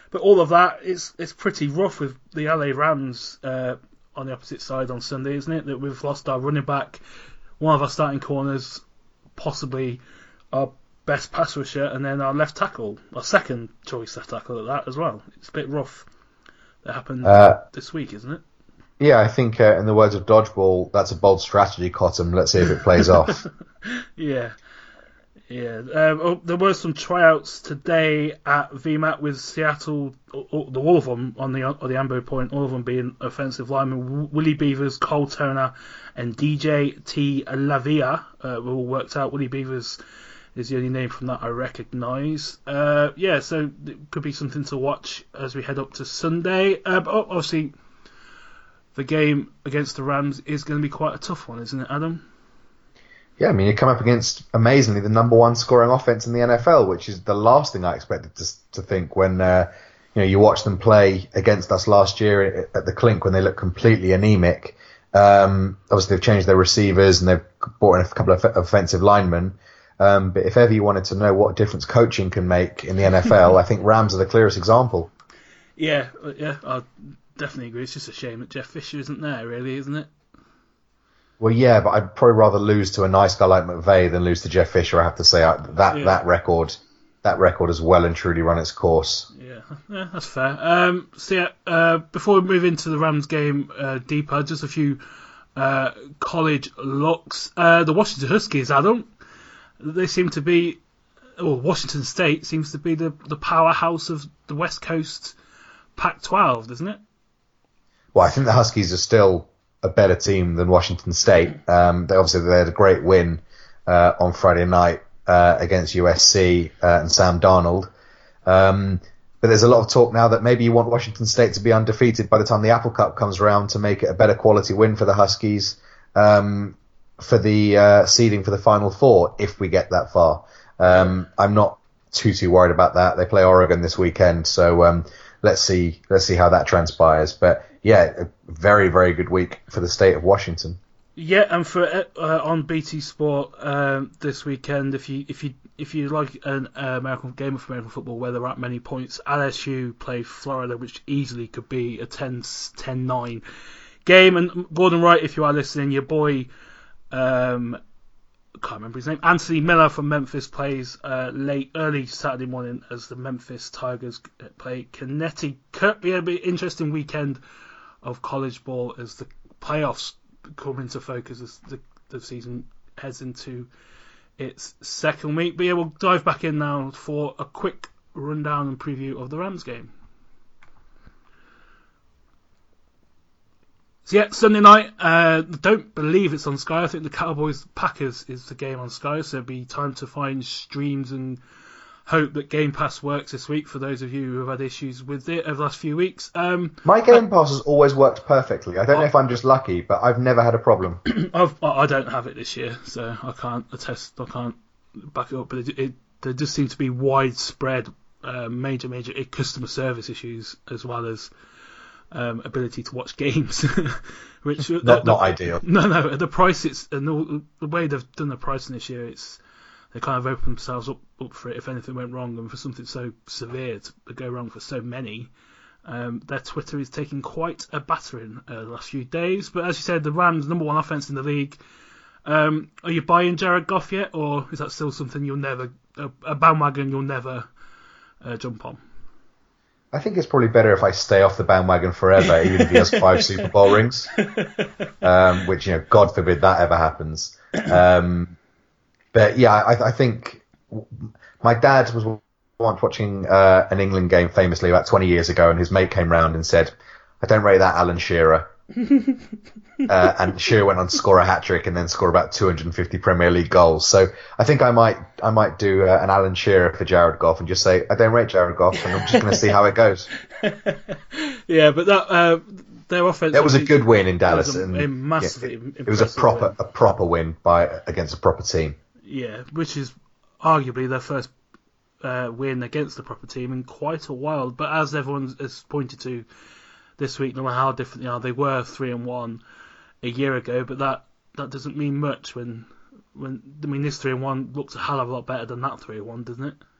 but all of that, it's it's pretty rough with the L A Rams uh, on the opposite side on Sunday, isn't it? That we've lost our running back, one of our starting corners, possibly our best pass rusher, and then our left tackle, our second choice left tackle at that as well. It's a bit rough. That happened uh, this week, isn't it? Yeah, I think uh, in the words of Dodgeball, that's a bold strategy, Cottam. Let's see if it plays off. Yeah. Yeah, um, oh, there were some tryouts today at V MAT with Seattle, all, all of them on the on the Ambo point, all of them being offensive linemen. Willie Beavers, Cole Turner, and D J T Lavia uh, were all worked out. Willie Beavers is the only name from that I recognise. Uh, yeah, so it could be something to watch as we head up to Sunday. Uh, but obviously, the game against the Rams is going to be quite a tough one, isn't it, Adam? Yeah, I mean, you come up against, amazingly, the number one scoring offense in the N F L, which is the last thing I expected to, to think when uh, you know you watched them play against us last year at the Clink when they looked completely anemic. Um, obviously, they've changed their receivers and they've brought in a couple of offensive linemen. Um, but if ever you wanted to know what difference coaching can make in the N F L, I think Rams are the clearest example. Yeah, yeah, I definitely agree. It's just a shame that Jeff Fisher isn't there, really, isn't it? Well, yeah, but I'd probably rather lose to a nice guy like McVay than lose to Jeff Fisher. I have to say that yeah. that record, that record has well and truly run its course. Yeah, yeah, that's fair. Um, so yeah, uh, before we move into the Rams game uh, deeper, just a few uh, college looks. Uh, the Washington Huskies, Adam, they seem to be, or Washington State seems to be the the powerhouse of the West Coast Pac twelve, doesn't it? Well, I think the Huskies are still a better team than Washington State. Um, they obviously they had a great win uh, on Friday night uh, against U S C uh, and Sam Darnold. Um, but there's a lot of talk now that maybe you want Washington State to be undefeated by the time the Apple Cup comes around to make it a better quality win for the Huskies um, for the uh, seeding for the Final Four if we get that far. Um, I'm not too too worried about that. They play Oregon this weekend, so um, let's see let's see how that transpires. But yeah, a very, very good week for the state of Washington. Yeah, and for uh, on B T Sport um, this weekend, if you if you if you like an uh, American game of American football where there aren't many points, L S U play Florida, which easily could be a ten nine game. And Gordon Wright, if you are listening, your boy, um, I can't remember his name, Anthony Miller from Memphis plays uh, late early Saturday morning as the Memphis Tigers play Connecticut. Be a bit interesting weekend of college ball as the playoffs come into focus as the, the season heads into its second week. But yeah, we'll dive back in now for a quick rundown and preview of the Rams game. So yeah, Sunday night, uh, don't believe it's on Sky. I think the Cowboys Packers is the game on Sky, so it'll be time to find streams and hope that Game Pass works this week for those of you who have had issues with it over the last few weeks. Um, My Game Pass has always worked perfectly. I don't know if I'm just lucky, but I've never had a problem. I've, I don't have it this year, so I can't attest, I can't back it up, but it, it, there just seems to be widespread uh, major, major customer service issues as well as um, ability to watch games. which not, the, not ideal. No, no, the price, it's and the, the way they've done the pricing this year, it's they kind of open themselves up, up for it if anything went wrong, and for something so severe to go wrong for so many. Um, their Twitter is taking quite a battering uh, the last few days. But as you said, the Rams, number one offense in the league. Um, are you buying Jared Goff yet, or is that still something you'll never, a, a bandwagon you'll never uh, jump on? I think it's probably better if I stay off the bandwagon forever, even if he has five Super Bowl rings. Um, which, you know, God forbid that ever happens. Um, But yeah, I, I think my dad was once watching uh, an England game famously about twenty years ago, and his mate came round and said, "I don't rate that Alan Shearer." uh, and Shearer went on to score a hat trick and then score about two hundred fifty Premier League goals. So I think I might I might do uh, an Alan Shearer for Jared Goff and just say I don't rate Jared Goff, and I'm just going to see how it goes. Yeah, but that. Uh... Their offense. That was a good win in Dallas, a, and a massively yeah, it, it was a proper win. a proper win by against a proper team. Yeah, which is arguably their first uh, win against the proper team in quite a while. But as everyone has pointed to this week, no matter how different they are, they were three and one a year ago. But that, that doesn't mean much when when I mean this three and one looks a hell of a lot better than that three and one, doesn't it?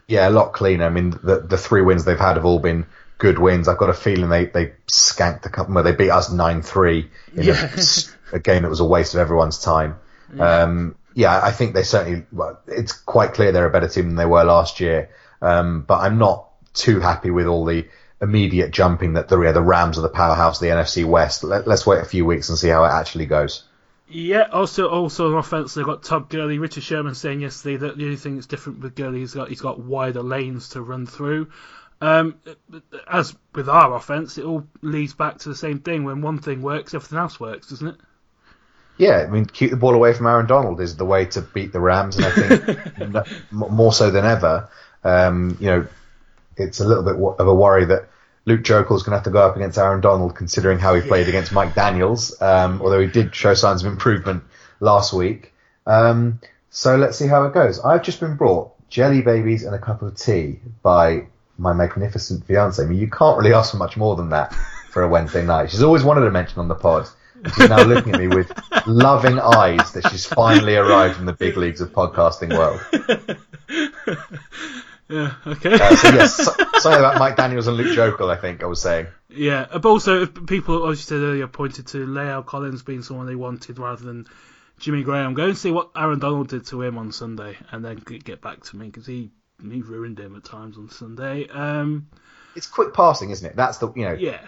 Yeah, a lot cleaner. I mean, the the three wins they've had have all been good wins. I've got a feeling they, they skanked a couple. Well, they beat us nine three in Yeah. a, a game that was a waste of everyone's time. Yeah. Um, yeah, I think they certainly. Well, it's quite clear they're a better team than they were last year. Um, but I'm not too happy with all the immediate jumping that the yeah, the Rams are the powerhouse of the N F C West. Let, let's wait a few weeks and see how it actually goes. Yeah, also also on offense they've got Todd Gurley. Richard Sherman saying yesterday that the only thing that's different with Gurley is got he's got wider lanes to run through. Um, as with our offense, it all leads back to the same thing. When one thing works, everything else works, doesn't it? Yeah, I mean, keep the ball away from Aaron Donald is the way to beat the Rams, and I think more so than ever, um, you know, it's a little bit of a worry that Luke Jokel's going to have to go up against Aaron Donald, considering how he played yeah. against Mike Daniels, um, although he did show signs of improvement last week. Um, so let's see how it goes. I've just been brought jelly babies and a cup of tea by my magnificent fiancée. I mean, you can't really ask for much more than that for a Wednesday night. She's always wanted to mention on the pod. And she's now looking at me with loving eyes that she's finally arrived in the big leagues of podcasting world. Yeah, okay. uh, so yes, so, something about Mike Daniels and Luke Jokel, I think I was saying. Yeah, but also people, as you said earlier, pointed to La'el Collins being someone they wanted rather than Jimmy Graham. Go and see what Aaron Donald did to him on Sunday, and then get back to me, because he he ruined him at times on Sunday. Um, it's quick passing, isn't it? That's the you know. Yeah.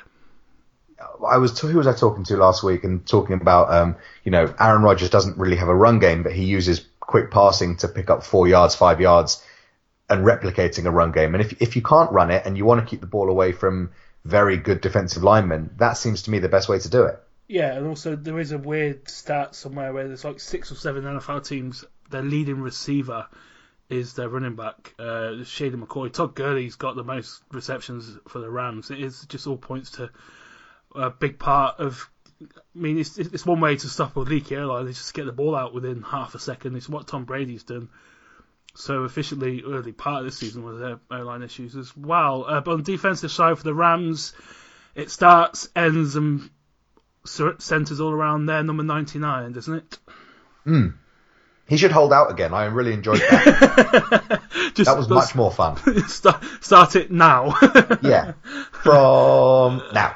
I was who was I talking to last week and talking about um, you know Aaron Rodgers doesn't really have a run game, but he uses quick passing to pick up four yards, five yards. And replicating a run game. And if if you can't run it and you want to keep the ball away from very good defensive linemen, that seems to me the best way to do it. Yeah, and also there is a weird stat somewhere where there's like six or seven N F L teams, their leading receiver is their running back, uh, Shady McCoy. Todd Gurley's got the most receptions for the Rams. It is just all points to a big part of... I mean, it's, it's one way to stop a leaky airline. They just get the ball out within half a second. It's what Tom Brady's done so efficiently early part of the season with their airline issues as well. Uh, but on the defensive side for the Rams, it starts, ends, and centres all around their number ninety-nine, doesn't it? Hmm. He should hold out again. I really enjoyed that. Just, that was much more fun. Start, start it now. Yeah. From now.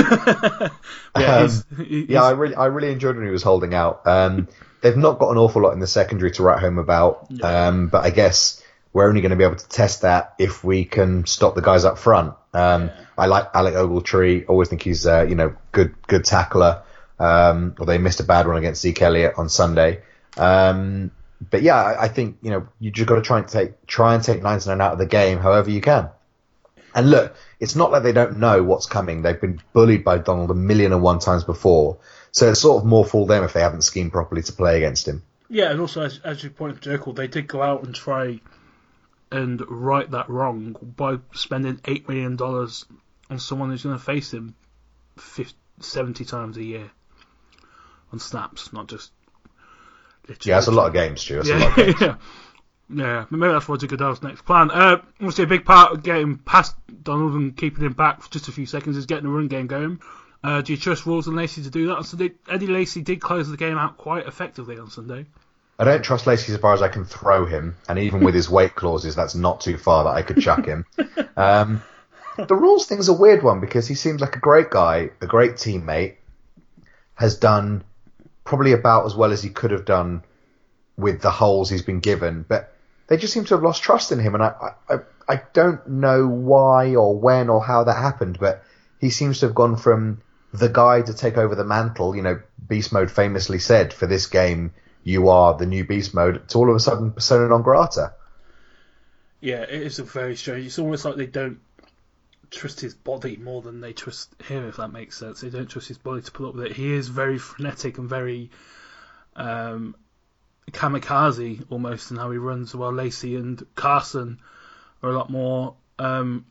yeah, um, he's, he's, yeah, I really, I really enjoyed when he was holding out. Um, they've not got an awful lot in the secondary to write home about, no. um, but I guess we're only going to be able to test that if we can stop the guys up front. Um, yeah. I like Alec Ogletree. Always think he's, uh, you know, good, good tackler. Um, although he missed a bad one against Zeke Elliott on Sunday. Um, but yeah, I, I think, you know, you just got to try and take, try and take ninety-nine out of the game however you can. And look, it's not like they don't know what's coming. They've been bullied by Donald a million and one times before. So it's sort of more fool them if they haven't schemed properly to play against him. Yeah, and also, as, as you pointed to Jekyll, they did go out and try and right that wrong by spending eight million dollars on someone who's going to face him fifty, seventy times a year on snaps, not just... Yeah, that's a lot of games, Stu. That's yeah, a lot of games. yeah. Yeah, maybe that's what's Goodell's next plan. Uh, obviously, a big part of getting past Donald and keeping him back for just a few seconds is getting the run game going. Uh, do you trust Rawls and Lacey to do that? So they, Eddie Lacy did close the game out quite effectively on Sunday. I don't trust Lacey as far as I can throw him, and even with his weight clauses, that's not too far that I could chuck him. Um, the Rawls thing's a weird one because he seems like a great guy, a great teammate, has done probably about as well as he could have done with the holes he's been given, but they just seem to have lost trust in him, and I, I, I don't know why or when or how that happened, but he seems to have gone from the guy to take over the mantle. You know, Beast Mode famously said, for this game, you are the new Beast Mode, to all of a sudden persona non grata. Yeah, it is a very strange. It's almost like they don't trust his body more than they trust him, if that makes sense. They don't trust his body to put up with it. He is very frenetic and very um, kamikaze almost in how he runs, while Lacey and Carson are a lot more... Um,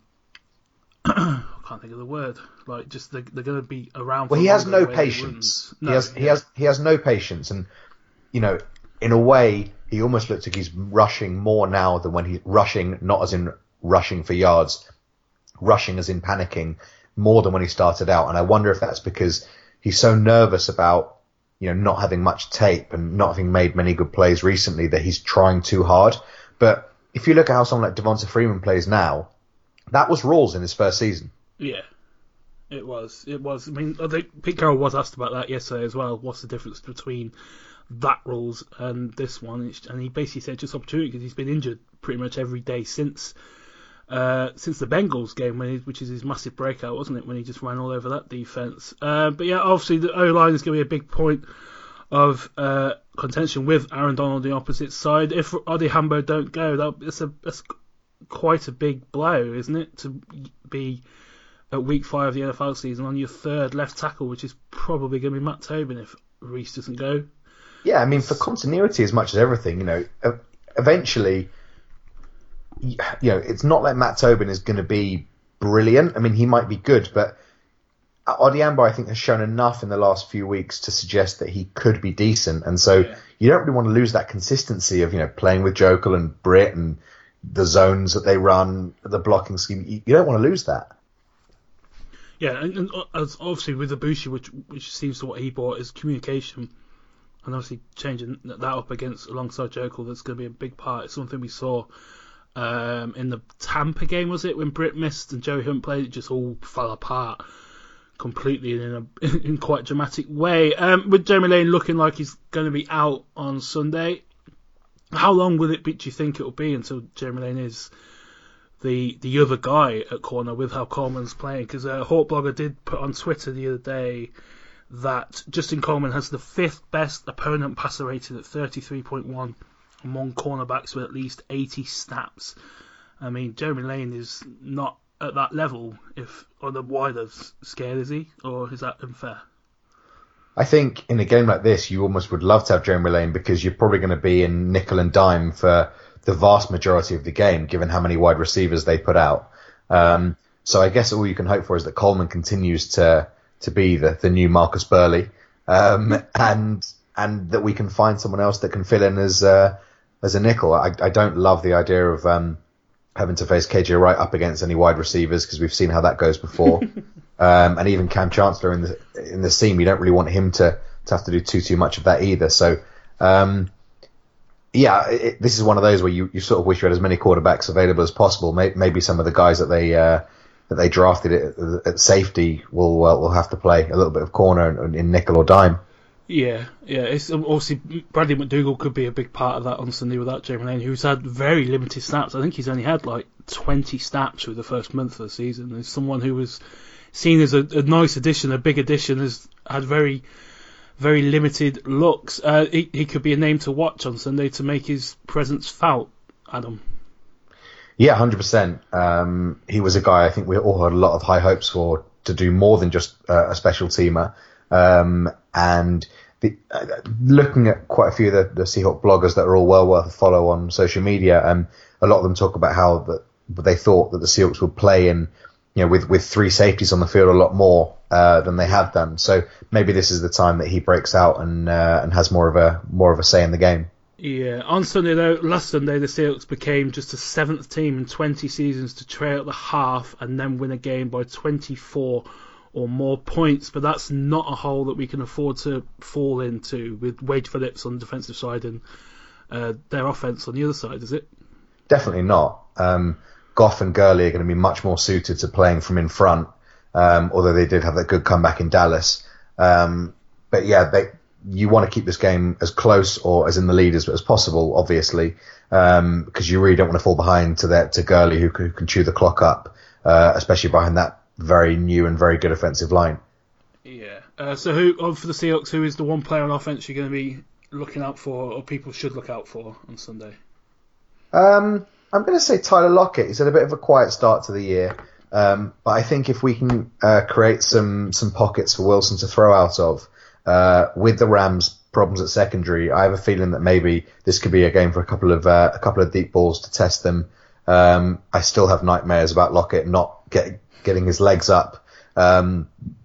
I can't think of the word. Like, just they're, they're going to be around. For well, he has no patience. He, no, he has yeah. he has he has no patience, and you know, in a way, he almost looks like he's rushing more now than when he's rushing, not as in rushing for yards, rushing as in panicking more than when he started out. And I wonder if that's because he's so nervous about, you know, not having much tape and not having made many good plays recently that he's trying too hard. But if you look at how someone like Devonta Freeman plays now, that was Rawls in his first season. Yeah, it was. It was. I mean, I think Pete Carroll was asked about that yesterday as well. What's the difference between that Rawls and this one? And he basically said just opportunity because he's been injured pretty much every day since uh, since the Bengals game, when he, which is his massive breakout, wasn't it? When he just ran all over that defense. Uh, but yeah, obviously the O line is going to be a big point of uh, contention with Aaron Donald on the opposite side. If Odihambo don't go, that, that's a that's quite a big blow, isn't it? To be at week five of the N F L season on your third left tackle, which is probably going to be Matt Tobin if Reese doesn't go. Yeah, I mean, for continuity as much as everything, you know, eventually, you know, it's not like Matt Tobin is going to be brilliant. I mean, he might be good, but Odiambo, I think, has shown enough in the last few weeks to suggest that he could be decent. And so yeah. you don't really want to lose that consistency of, you know, playing with Jokel and Britt and the zones that they run, the blocking scheme. You don't want to lose that. Yeah, and, and as obviously with Ibushi, which which seems to what he brought, is communication. And obviously changing that up against alongside Jokel, that's going to be a big part. It's something we saw um, in the Tampa game, was it, when Britt missed and Joey Hunt played? It just all fell apart completely in a in quite a dramatic way. Um, with Jeremy Lane looking like he's going to be out on Sunday, how long will it be? Do you think it will be until Jeremy Lane is the the other guy at corner with how Coleman's playing? Because uh, Hawk Blogger did put on Twitter the other day that Justin Coleman has the fifth best opponent passer rating at thirty-three point one among cornerbacks with at least eighty snaps. I mean, Jeremy Lane is not at that level if on the wider scale, is he? Or is that unfair? I think in a game like this, you almost would love to have Jeremy Lane because you're probably going to be in nickel and dime for the vast majority of the game, given how many wide receivers they put out. Um, so I guess all you can hope for is that Coleman continues to to be the, the new Marcus Burley, um, and and that we can find someone else that can fill in as uh, as a nickel. I, I don't love the idea of um, having to face K J Wright up against any wide receivers because we've seen how that goes before. um, and even Cam Chancellor in the in the seam, you don't really want him to, to have to do too too much of that either. So um, yeah, it, this is one of those where you, you sort of wish you had as many quarterbacks available as possible. Maybe, maybe some of the guys that they uh, that they drafted at, at safety will uh, will have to play a little bit of corner in, in nickel or dime. Yeah, yeah. It's obviously Bradley McDougall could be a big part of that on Sunday without Jeremy Lane, who's had very limited snaps. I think he's only had like twenty snaps through the first month of the season. As someone who was seen as a, a nice addition, a big addition, has had very, very limited looks. Uh, he, he could be a name to watch on Sunday to make his presence felt. Adam. Yeah, one hundred percent. Um, he was a guy I think we all had a lot of high hopes for to do more than just uh, a special teamer. Um, and the, uh, looking at quite a few of the, the Seahawk bloggers that are all well worth a follow on social media, um, a lot of them talk about how the, they thought that the Seahawks would play in, you know, with, with three safeties on the field a lot more uh, than they have done. So maybe this is the time that he breaks out and uh, and has more of a more of a say in the game. Yeah, on Sunday though, last Sunday the Seahawks became just the seventh team in twenty seasons to trail at the half and then win a game by twenty-four or more points, but that's not a hole that we can afford to fall into with Wade Phillips on the defensive side and uh, their offense on the other side, is it? Definitely not. Um, Goff and Gurley are going to be much more suited to playing from in front, um, although they did have that good comeback in Dallas. Um, but yeah, they, you want to keep this game as close or as in the lead as, as possible, obviously, um, because you really don't want to fall behind to that to Gurley, who, who can chew the clock up, uh, especially behind that very new and very good offensive line. Yeah. Uh, so who, oh, for the Seahawks, who is the one player on offense you're going to be looking out for, or people should look out for on Sunday? Um, I'm going to say Tyler Lockett. He's had a bit of a quiet start to the year, um, but I think if we can uh, create some some pockets for Wilson to throw out of, uh, with the Rams' problems at secondary, I have a feeling that maybe this could be a game for a couple of uh, a couple of deep balls to test them. Um, I still have nightmares about Lockett not getting getting his legs up um,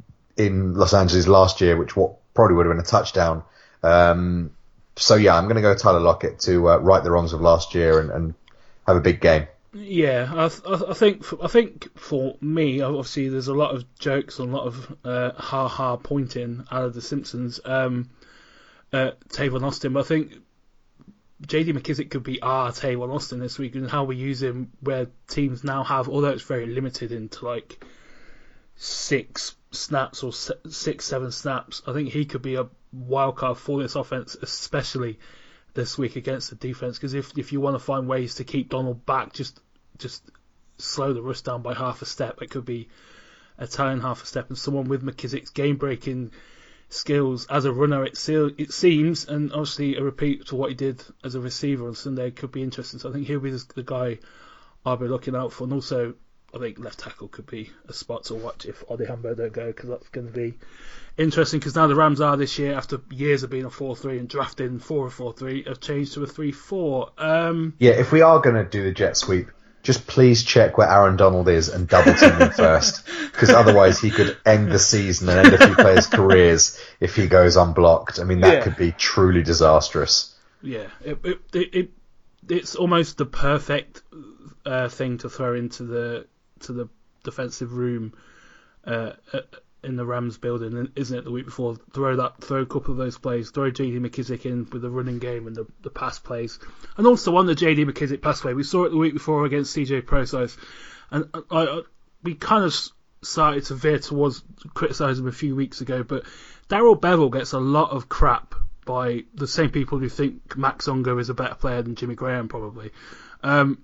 in Los Angeles last year, which what probably would have been a touchdown. Um, so yeah, I'm going to go Tyler Lockett to uh, right the wrongs of last year and, and have a big game. Yeah, I, th- I think I think for me, obviously, there's a lot of jokes and a lot of uh, ha ha pointing out of the Simpsons, um, uh, Tavon Austin. But I think J D McKissic could be our Tavon Austin this week, and how we use him where teams now have, although it's very limited into like six snaps or se- six, seven snaps, I think he could be a wildcard for this offense, especially this week against the defense. Because if if you want to find ways to keep Donald back, just just slow the rush down by half a step. It could be Italian half a step, and someone with McKissic's game breaking skills as a runner, it, se- it seems, and obviously a repeat to what he did as a receiver on Sunday could be interesting. So I think he'll be the, the guy I'll be looking out for. And also, I think left tackle could be a spot to watch if Odhiambo don't go, because that's going to be interesting. Because now the Rams are this year, after years of being a four three and drafting for a four three, have changed to a three four. Um, yeah, if we are going to do the jet sweep, just please check where Aaron Donald is and double team him first, because otherwise he could end the season and end a few players' careers if he goes unblocked. I mean, that yeah. could be truly disastrous. Yeah, it, it, it, it it's almost the perfect uh, thing to throw into the to the defensive room uh, in the Rams building, isn't it? The week before, throw that, throw a couple of those plays, throw J D McKissic in with the running game and the, the pass plays, and also on the J D McKissic pass play, we saw it the week before against C J Prosise, and I, I, we kind of started to veer towards criticising him a few weeks ago, but Darrell Bevel gets a lot of crap by the same people who think Max Zongo is a better player than Jimmy Graham, probably. Um,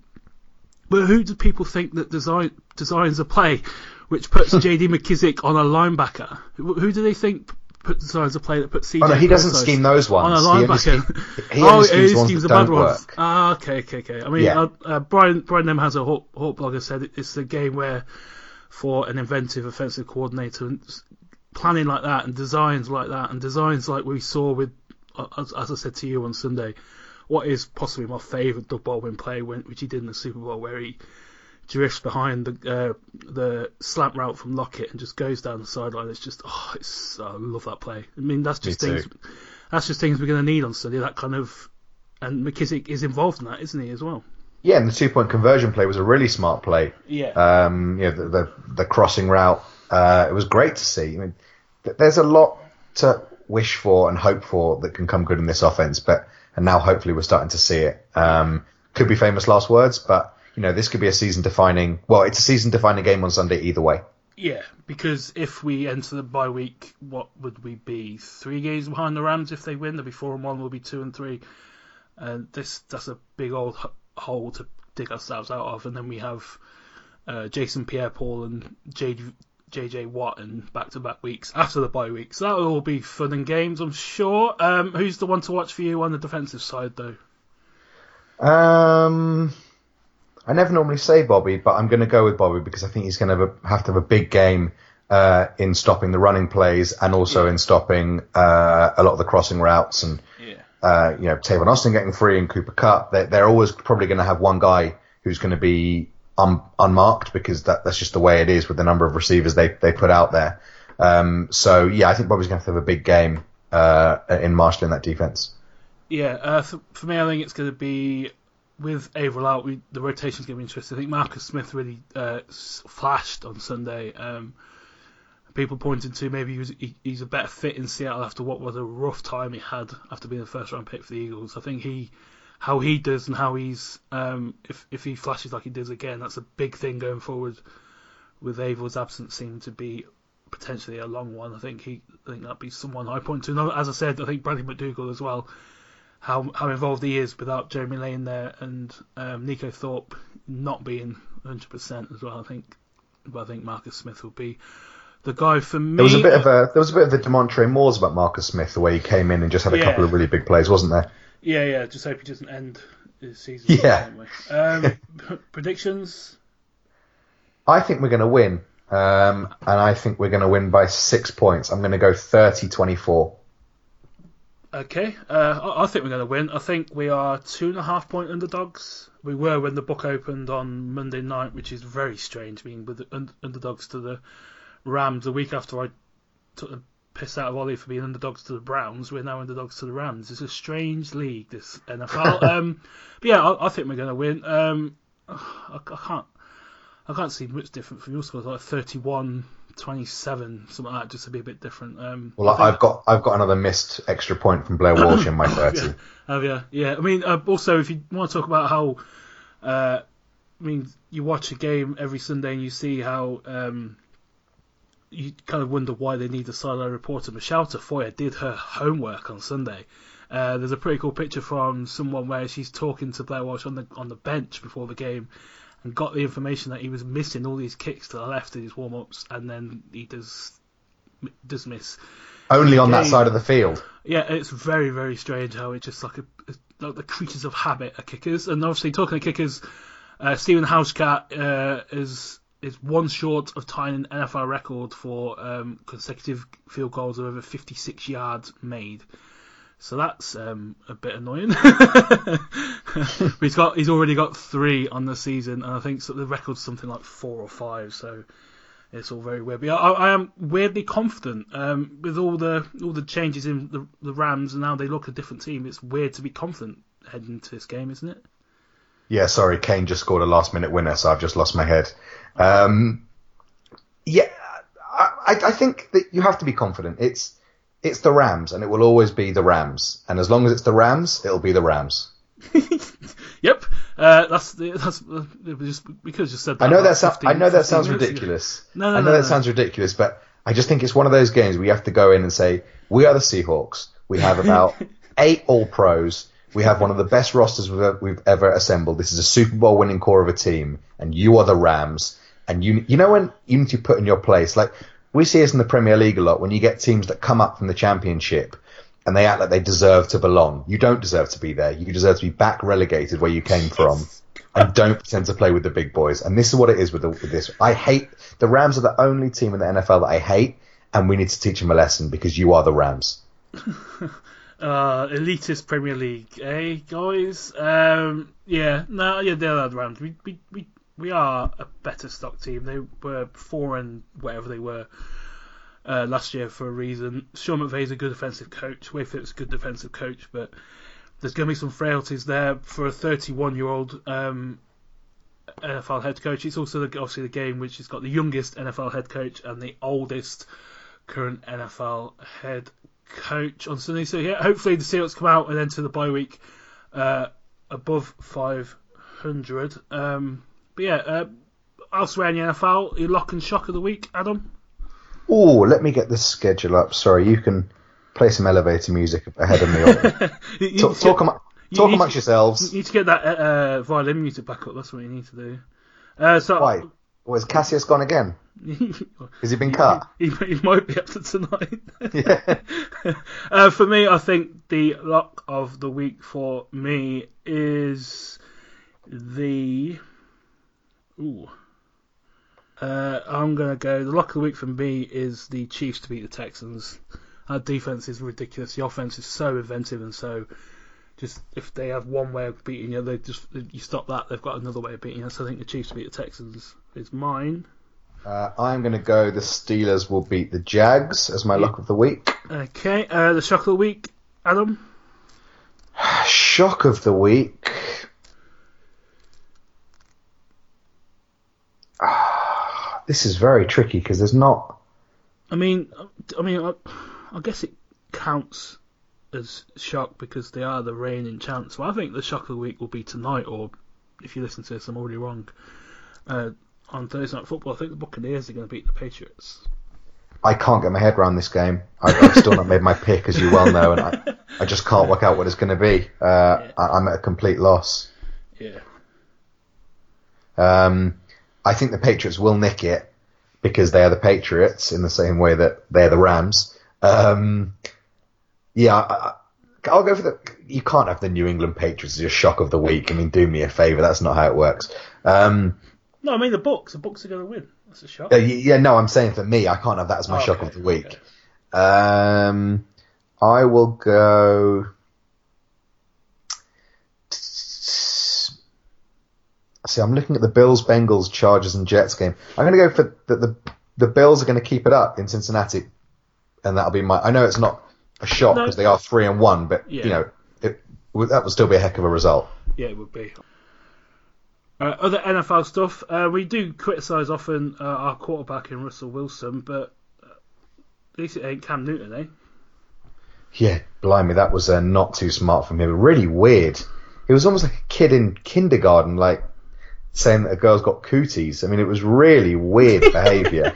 but who do people think that design, designs a play which puts J D McKissic on a linebacker? Who, who do they think put, designs a play that puts C J Oh no, he doesn't Prosise scheme those ones. on a linebacker? He only, scheme, he oh, only schemes he ones schemes that the bad don't ones. work. Ah, okay, okay, okay. I mean, Yeah. uh, uh, Brian Brian Nem has a Hawk, Hawk blogger said it's a game where, for an inventive offensive coordinator, and planning like that and designs like that and designs like we saw with, as, as I said to you on Sunday, what is possibly my favourite Doug Baldwin play, when, which he did in the Super Bowl, where he drifts behind the uh, the slant route from Lockett and just goes down the sideline. It's just, oh, it's, I love that play. I mean, that's just Me things. too. That's just things we're going to need on Sunday. That kind of, and McKissic is involved in that, isn't he, as well? Yeah, and the two-point conversion play was a really smart play. Yeah. Um, you know, the, the the crossing route, uh, it was great to see. I mean, th- there's a lot to wish for and hope for that can come good in this offense, but and now hopefully we're starting to see it. Um, could be famous last words, but you know, this could be a season-defining. Well, it's a season-defining game on Sunday either way. Yeah, because if we enter the bye week, what would we be? Three games behind the Rams if they win. They'll be four and one. We'll be two and three. And this that's a big old hole to dig ourselves out of. And then we have uh, Jason Pierre-Paul and J J Watt in back-to-back weeks after the bye week. So that will all be fun and games, I'm sure. Um, who's the one to watch for you on the defensive side, though? Um, I never normally say Bobby, but I'm going to go with Bobby because I think he's going to have, a, have to have a big game uh, in stopping the running plays and also yeah. in stopping uh, a lot of the crossing routes and yeah. uh, you know, Tavon Austin getting free and Cooper Kupp. They're, they're always probably going to have one guy who's going to be un, unmarked because that, that's just the way it is with the number of receivers they, they put out there. Um, so yeah, I think Bobby's going to have to have a big game uh, in marshalling that defense. Yeah, uh, for, for me, I think it's going to be, with Averill out, we, the rotation's going to be interesting. I think Marcus Smith really uh, flashed on Sunday. Um, people pointing to maybe he was, he, he's a better fit in Seattle after what was a rough time he had after being the first round pick for the Eagles. I think he, how he does and how he's, um, if if he flashes like he does again, that's a big thing going forward. With Averill's absence seeming to be potentially a long one, I think he, I think that'd be someone I point to. And as I said, I think Bradley McDougall as well. How how involved he is without Jeremy Lane there and um, Nico Thorpe not being one hundred percent as well. I think, but I think Marcus Smith will be the guy for me. There was a bit of a there was a bit of the Demontre Moores about Marcus Smith, the way he came in and just had a yeah. couple of really big plays, wasn't there? Yeah, yeah. Just hope he doesn't end his season. Yeah. Um, predictions. I think we're going to win, um, and I think we're going to win by six points. I'm going to go thirty twenty-four. Okay, uh, I, I think we're going to win. I think we are two and a half point underdogs. We were when the book opened on Monday night, which is very strange, being with the un- underdogs to the Rams. A week after I took the piss out of Ollie for being underdogs to the Browns, we're now underdogs to the Rams. It's a strange league, this N F L. um, but yeah, I, I think we're going to win. Um, I, I can't, I can't see much different from your scores, like thirty-one twenty-seven, something like that, just to be a bit different. Um, well, I've got I've got another missed extra point from Blair Walsh in my thirty. Yeah. Oh yeah, yeah. I mean, uh, also if you want to talk about how, uh, I mean, you watch a game every Sunday and you see how um, you kind of wonder why they need a sideline reporter. Michelle Tafoya did her homework on Sunday. Uh, there's a pretty cool picture from someone where she's talking to Blair Walsh on the on the bench before the game, and got the information that he was missing all these kicks to the left in his warm-ups, and then he does does miss. Only on game. that side of the field. Yeah, it's very, very strange how it's just like a, like the creatures of habit are kickers. And obviously, talking of kickers, uh, Stephen Housecat uh, is is one short of tying an N F L record for um, consecutive field goals of over fifty-six yards made. So that's um, a bit annoying. he's got he's already got three on the season, and I think so the record's something like four or five. So it's all very weird. But I, I am weirdly confident um, with all the all the changes in the, the Rams, and now they look a different team. It's weird to be confident heading into this game, isn't it? Yeah, sorry, Kane just scored a last minute winner, so I've just lost my head. Um, yeah, I, I think that you have to be confident. It's it's the Rams, and it will always be the Rams. And as long as it's the Rams, it'll be the Rams. Yep, uh, that's that's uh, just we could have just said that. I know that. So, fifteen, I know that sounds minutes ridiculous. Ago. No, no, I know no, that no. sounds ridiculous, but I just think it's one of those games where you have to go in and say, "We are the Seahawks. We have about eight All Pros. We have one of the best rosters we've ever, we've ever assembled. This is a Super Bowl winning core of a team, and you are the Rams. And you, you know when you need to put in your place. Like we see this in the Premier League a lot. When you get teams that come up from the Championship and they act like they deserve to belong. You don't deserve to be there. You deserve to be back relegated where you came from, and don't pretend to play with the big boys. And this is what it is with, the, with this. I hate the Rams are the only team in the N F L that I hate, and we need to teach them a lesson because you are the Rams. Uh, elitist Premier League, eh, guys? Um, yeah, no, yeah, they're the Rams. We, we, we, we are a better stock team. They were four and whatever they were uh, last year for a reason. Sean McVay's a good offensive coach. Wade Phillips is a good defensive coach, but there's going to be some frailties there for a thirty-one-year-old um, N F L head coach. It's also the, obviously the game which has got the youngest N F L head coach and the oldest current N F L head coach on Sunday. So yeah, hopefully the Seahawks come out and enter the bye week uh, above five hundred. Um, but yeah, uh, elsewhere in the N F L, your lock and shock of the week, Adam? Oh, let me get this schedule up. Sorry, you can play some elevator music ahead of me. you, talk talk, am- talk you amongst to, yourselves. You need to get that uh, violin music back up. That's what you need to do. Uh, so Why? Was Cassius gone again? Has he been cut? He, he, he might be after tonight. Yeah. uh, for me, I think the lock of the week for me is the. Ooh. Uh, I'm going to go. The lock of the week for me is the Chiefs to beat the Texans. Our defense is ridiculous. The offense is so inventive and so. Just if they have one way of beating you, they just you stop that. They've got another way of beating you. So I think the Chiefs to beat the Texans is mine. Uh, I'm going to go the Steelers will beat the Jags as my lock of the week. Okay, uh, the shock of the week, Adam? Shock of the week. This is very tricky because there's not... I mean, I mean, I, I guess it counts as shock because they are the reigning champs. So I think the shock of the week will be tonight, or if you listen to this, I'm already wrong. Uh, on Thursday Night Football, I think the Buccaneers are going to beat the Patriots. I can't get my head around this game. I've, I've still not made my pick, as you well know, and I, I just can't work out what it's going to be. Uh, yeah. I, I'm at a complete loss. Yeah. Um, I think the Patriots will nick it because they are the Patriots in the same way that they're the Rams. Um, yeah, I, I'll go for the... You can't have the New England Patriots as your shock of the week. I mean, do me a favour. That's not how it works. Um, no, I mean the Bucs. The Bucs are going to win. That's a shock. Uh, yeah, no, I'm saying for me, I can't have that as my oh, shock okay, of the week. Okay. Um, I will go... See, I'm looking at the Bills, Bengals, Chargers, and Jets game. I'm going to go for the, the the Bills are going to keep it up in Cincinnati, and that'll be my. I know it's not a shock because no. they are three and one, but yeah. you know, it, that would still be a heck of a result. Yeah, it would be. Uh, other N F L stuff, uh, we do criticise often uh, our quarterback in Russell Wilson, but at least it ain't Cam Newton, eh? Yeah, blimey, that was uh, not too smart from him. Really weird. He was almost like a kid in kindergarten, like saying that a girl's got cooties. I mean, it was really weird behaviour.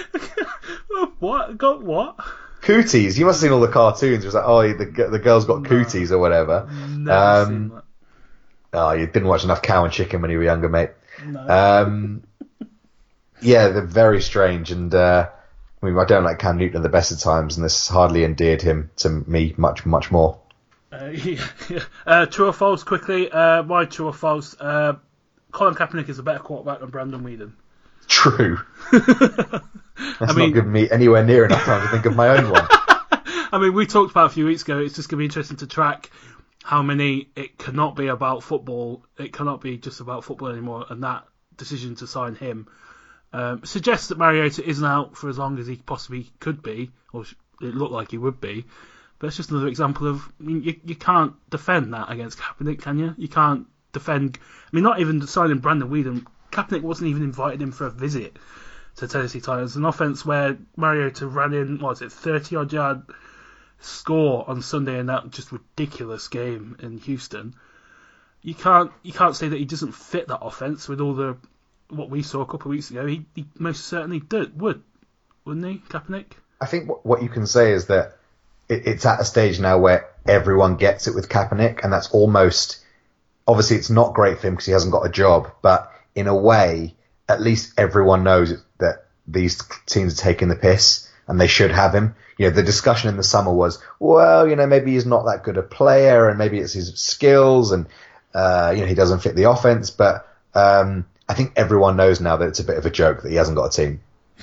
What? Got what? Cooties. You must have seen all the cartoons. It was like, oh, the the girl's got no. cooties or whatever. Never um, seen that. Oh, you didn't watch enough Cow and Chicken when you were younger, mate. No. Um, yeah, they're very strange, and uh, I mean, I don't like Cam Newton at the best of times, and this hardly endeared him to me much, much more. Uh, yeah, yeah. Uh, true or false, quickly. Uh, why true or false? Uh, Colin Kaepernick is a better quarterback than Brandon Weeden. True. That's I mean, not giving me anywhere near enough time to think of my own one. I mean, we talked about a few weeks ago. It's just going to be interesting to track how many it cannot be about football. It cannot be just about football anymore. And that decision to sign him um, suggests that Mariota isn't out for as long as he possibly could be, or it looked like he would be. But it's just another example of, I mean, you, you can't defend that against Kaepernick, can you? You can't defend. I mean, not even signing Brandon Weeden. Kaepernick wasn't even invited in for a visit to Tennessee Titans. An offense where Mariota ran in, what was it, thirty odd yard score on Sunday in that just ridiculous game in Houston. You can't you can't say that he doesn't fit that offense with all the what we saw a couple of weeks ago. He, he most certainly did, would, wouldn't he, Kaepernick? I think what you can say is that it, it's at a stage now where everyone gets it with Kaepernick, and that's almost, obviously it's not great for him because he hasn't got a job, but in a way, at least everyone knows that these teams are taking the piss and they should have him. You know, the discussion in the summer was, well, you know, maybe he's not that good a player and maybe it's his skills and, uh, you know, he doesn't fit the offense. But um, I think everyone knows now that it's a bit of a joke that he hasn't got a team.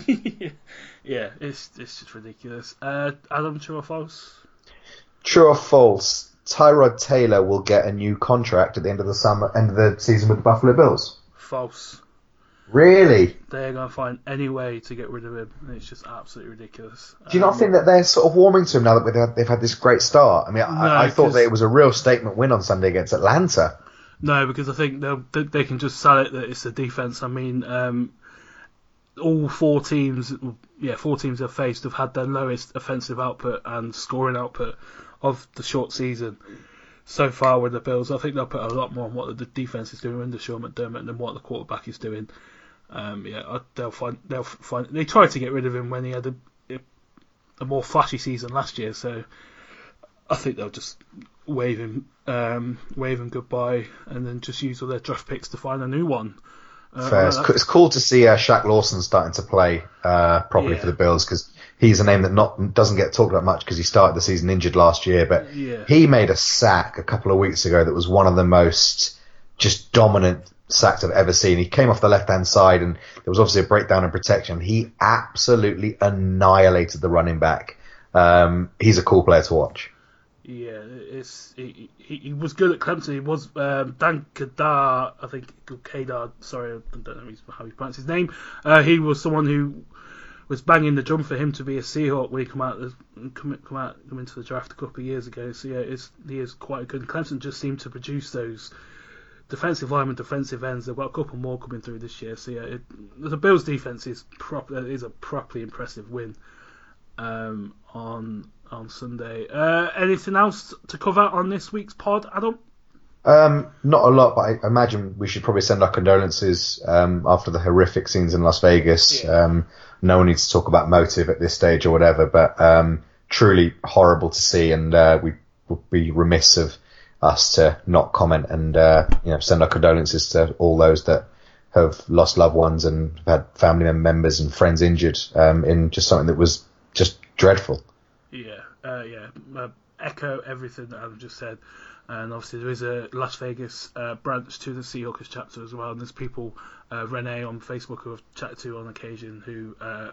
Yeah, it's it's just ridiculous. Uh, Adam, true or false? True or false? Tyrod Taylor will get a new contract at the end of the summer, end of the season with the Buffalo Bills. False. Really? They're going to find any way to get rid of him. It's just absolutely ridiculous. Do you um, not think that they're sort of warming to him now that they've had, they've had this great start? I mean, no, I, I thought that it was a real statement win on Sunday against Atlanta. No, because I think they they can just sell it that it's the defense. I mean, um, all four teams, yeah, four teams they've faced have had their lowest offensive output and scoring output of the short season so far with the Bills. I think they'll put a lot more on what the defense is doing under Sean McDermott than what the quarterback is doing. Um, yeah, they'll find they'll find. They tried to get rid of him when he had a, a more flashy season last year, so I think they'll just wave him, um, wave him goodbye, and then just use all their draft picks to find a new one. Uh, Fair. It's, it's cool to see uh, Shaq Lawson starting to play uh, properly yeah. for the Bills, because he's a name that not doesn't get talked about much because he started the season injured last year, but yeah. he made a sack a couple of weeks ago that was one of the most just dominant sacks I've ever seen. He came off the left-hand side and there was obviously a breakdown in protection. He absolutely annihilated the running back. Um, he's a cool player to watch. Yeah, it's he, he, he was good at Clemson. He was um, Dan Kadar, I think Kadar. Sorry, I don't know how he pronounced his name. Uh, he was someone who was banging the drum for him to be a Seahawk when he come out come, come out come into the draft a couple of years ago. So yeah, it's, he is quite good. Clemson just seemed to produce those defensive linemen, defensive ends. They've got a couple more coming through this year. So yeah, it, the Bills' defense is prop is a properly impressive win um, on. on Sunday. Uh, anything else to cover on this week's pod, Adam? Um, not a lot, but I imagine we should probably send our condolences um, after the horrific scenes in Las Vegas. Yeah. Um, no one needs to talk about motive at this stage or whatever, but um, truly horrible to see, and uh, we would be remiss of us to not comment and uh, you know send our condolences to all those that have lost loved ones and have had family members and friends injured um, in just something that was just dreadful. Yeah, uh, yeah. Uh, echo everything that I've just said. And obviously there is a Las Vegas uh, branch to the Seahawkers chapter as well. And there's people, uh, Renee on Facebook, who I've chatted to on occasion, who uh,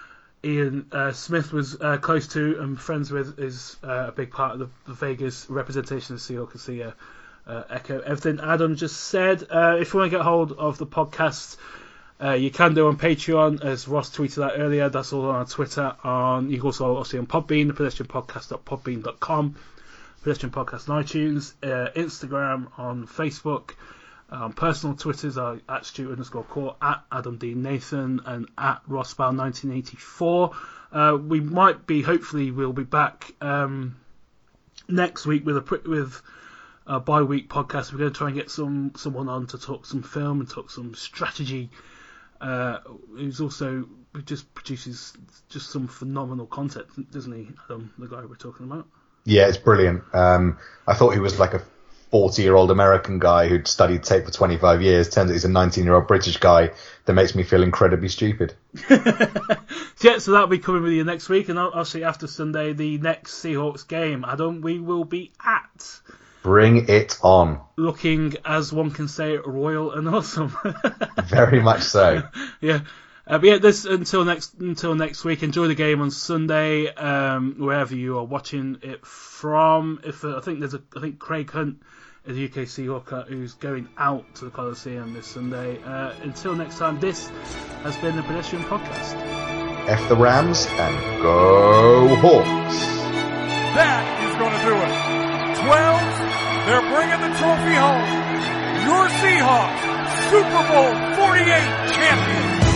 Ian uh, Smith was uh, close to and friends with, is uh, a big part of the, the Vegas representation of the Seahawkers. So yeah, uh, echo everything Adam just said. Uh, if you want to get hold of the podcast, Uh, you can do on Patreon, as Ross tweeted out earlier. That's all on our Twitter. On you can also obviously on Podbean, the pedestrian podcast dot podbean dot com, Pedestrian Podcast on iTunes, uh, Instagram, on Facebook, Um, personal Twitters are at Stuart underscore Court, at Adam D Nathan, and at Rossbell nineteen eighty-four. Uh, we might be, hopefully, we'll be back um, next week with a with a bi-week podcast. We're going to try and get some someone on to talk some film and talk some strategy. Uh, who's also who just produces just some phenomenal content, doesn't he, Adam, the guy we're talking about? Yeah, it's brilliant. Um, I thought he was like a forty-year-old American guy who'd studied tape for twenty-five years. Turns out he's a nineteen-year-old British guy that makes me feel incredibly stupid. Yeah, so that'll be coming with you next week, and obviously after Sunday, the next Seahawks game, Adam, we will be at. Bring it on. Looking, as one can say, royal and awesome. Very much so. Yeah. Uh, but yeah, this until next until next week. Enjoy the game on Sunday, um, wherever you are watching it from. If uh, I think there's a, I think Craig Hunt is a U K Seahawker who's going out to the Coliseum this Sunday. Uh, until next time, this has been the Pedestrian Podcast. F the Rams and go Hawks. That is going to do it. twelve, they're bringing the trophy home. Your Seahawks, Super Bowl forty-eight champions.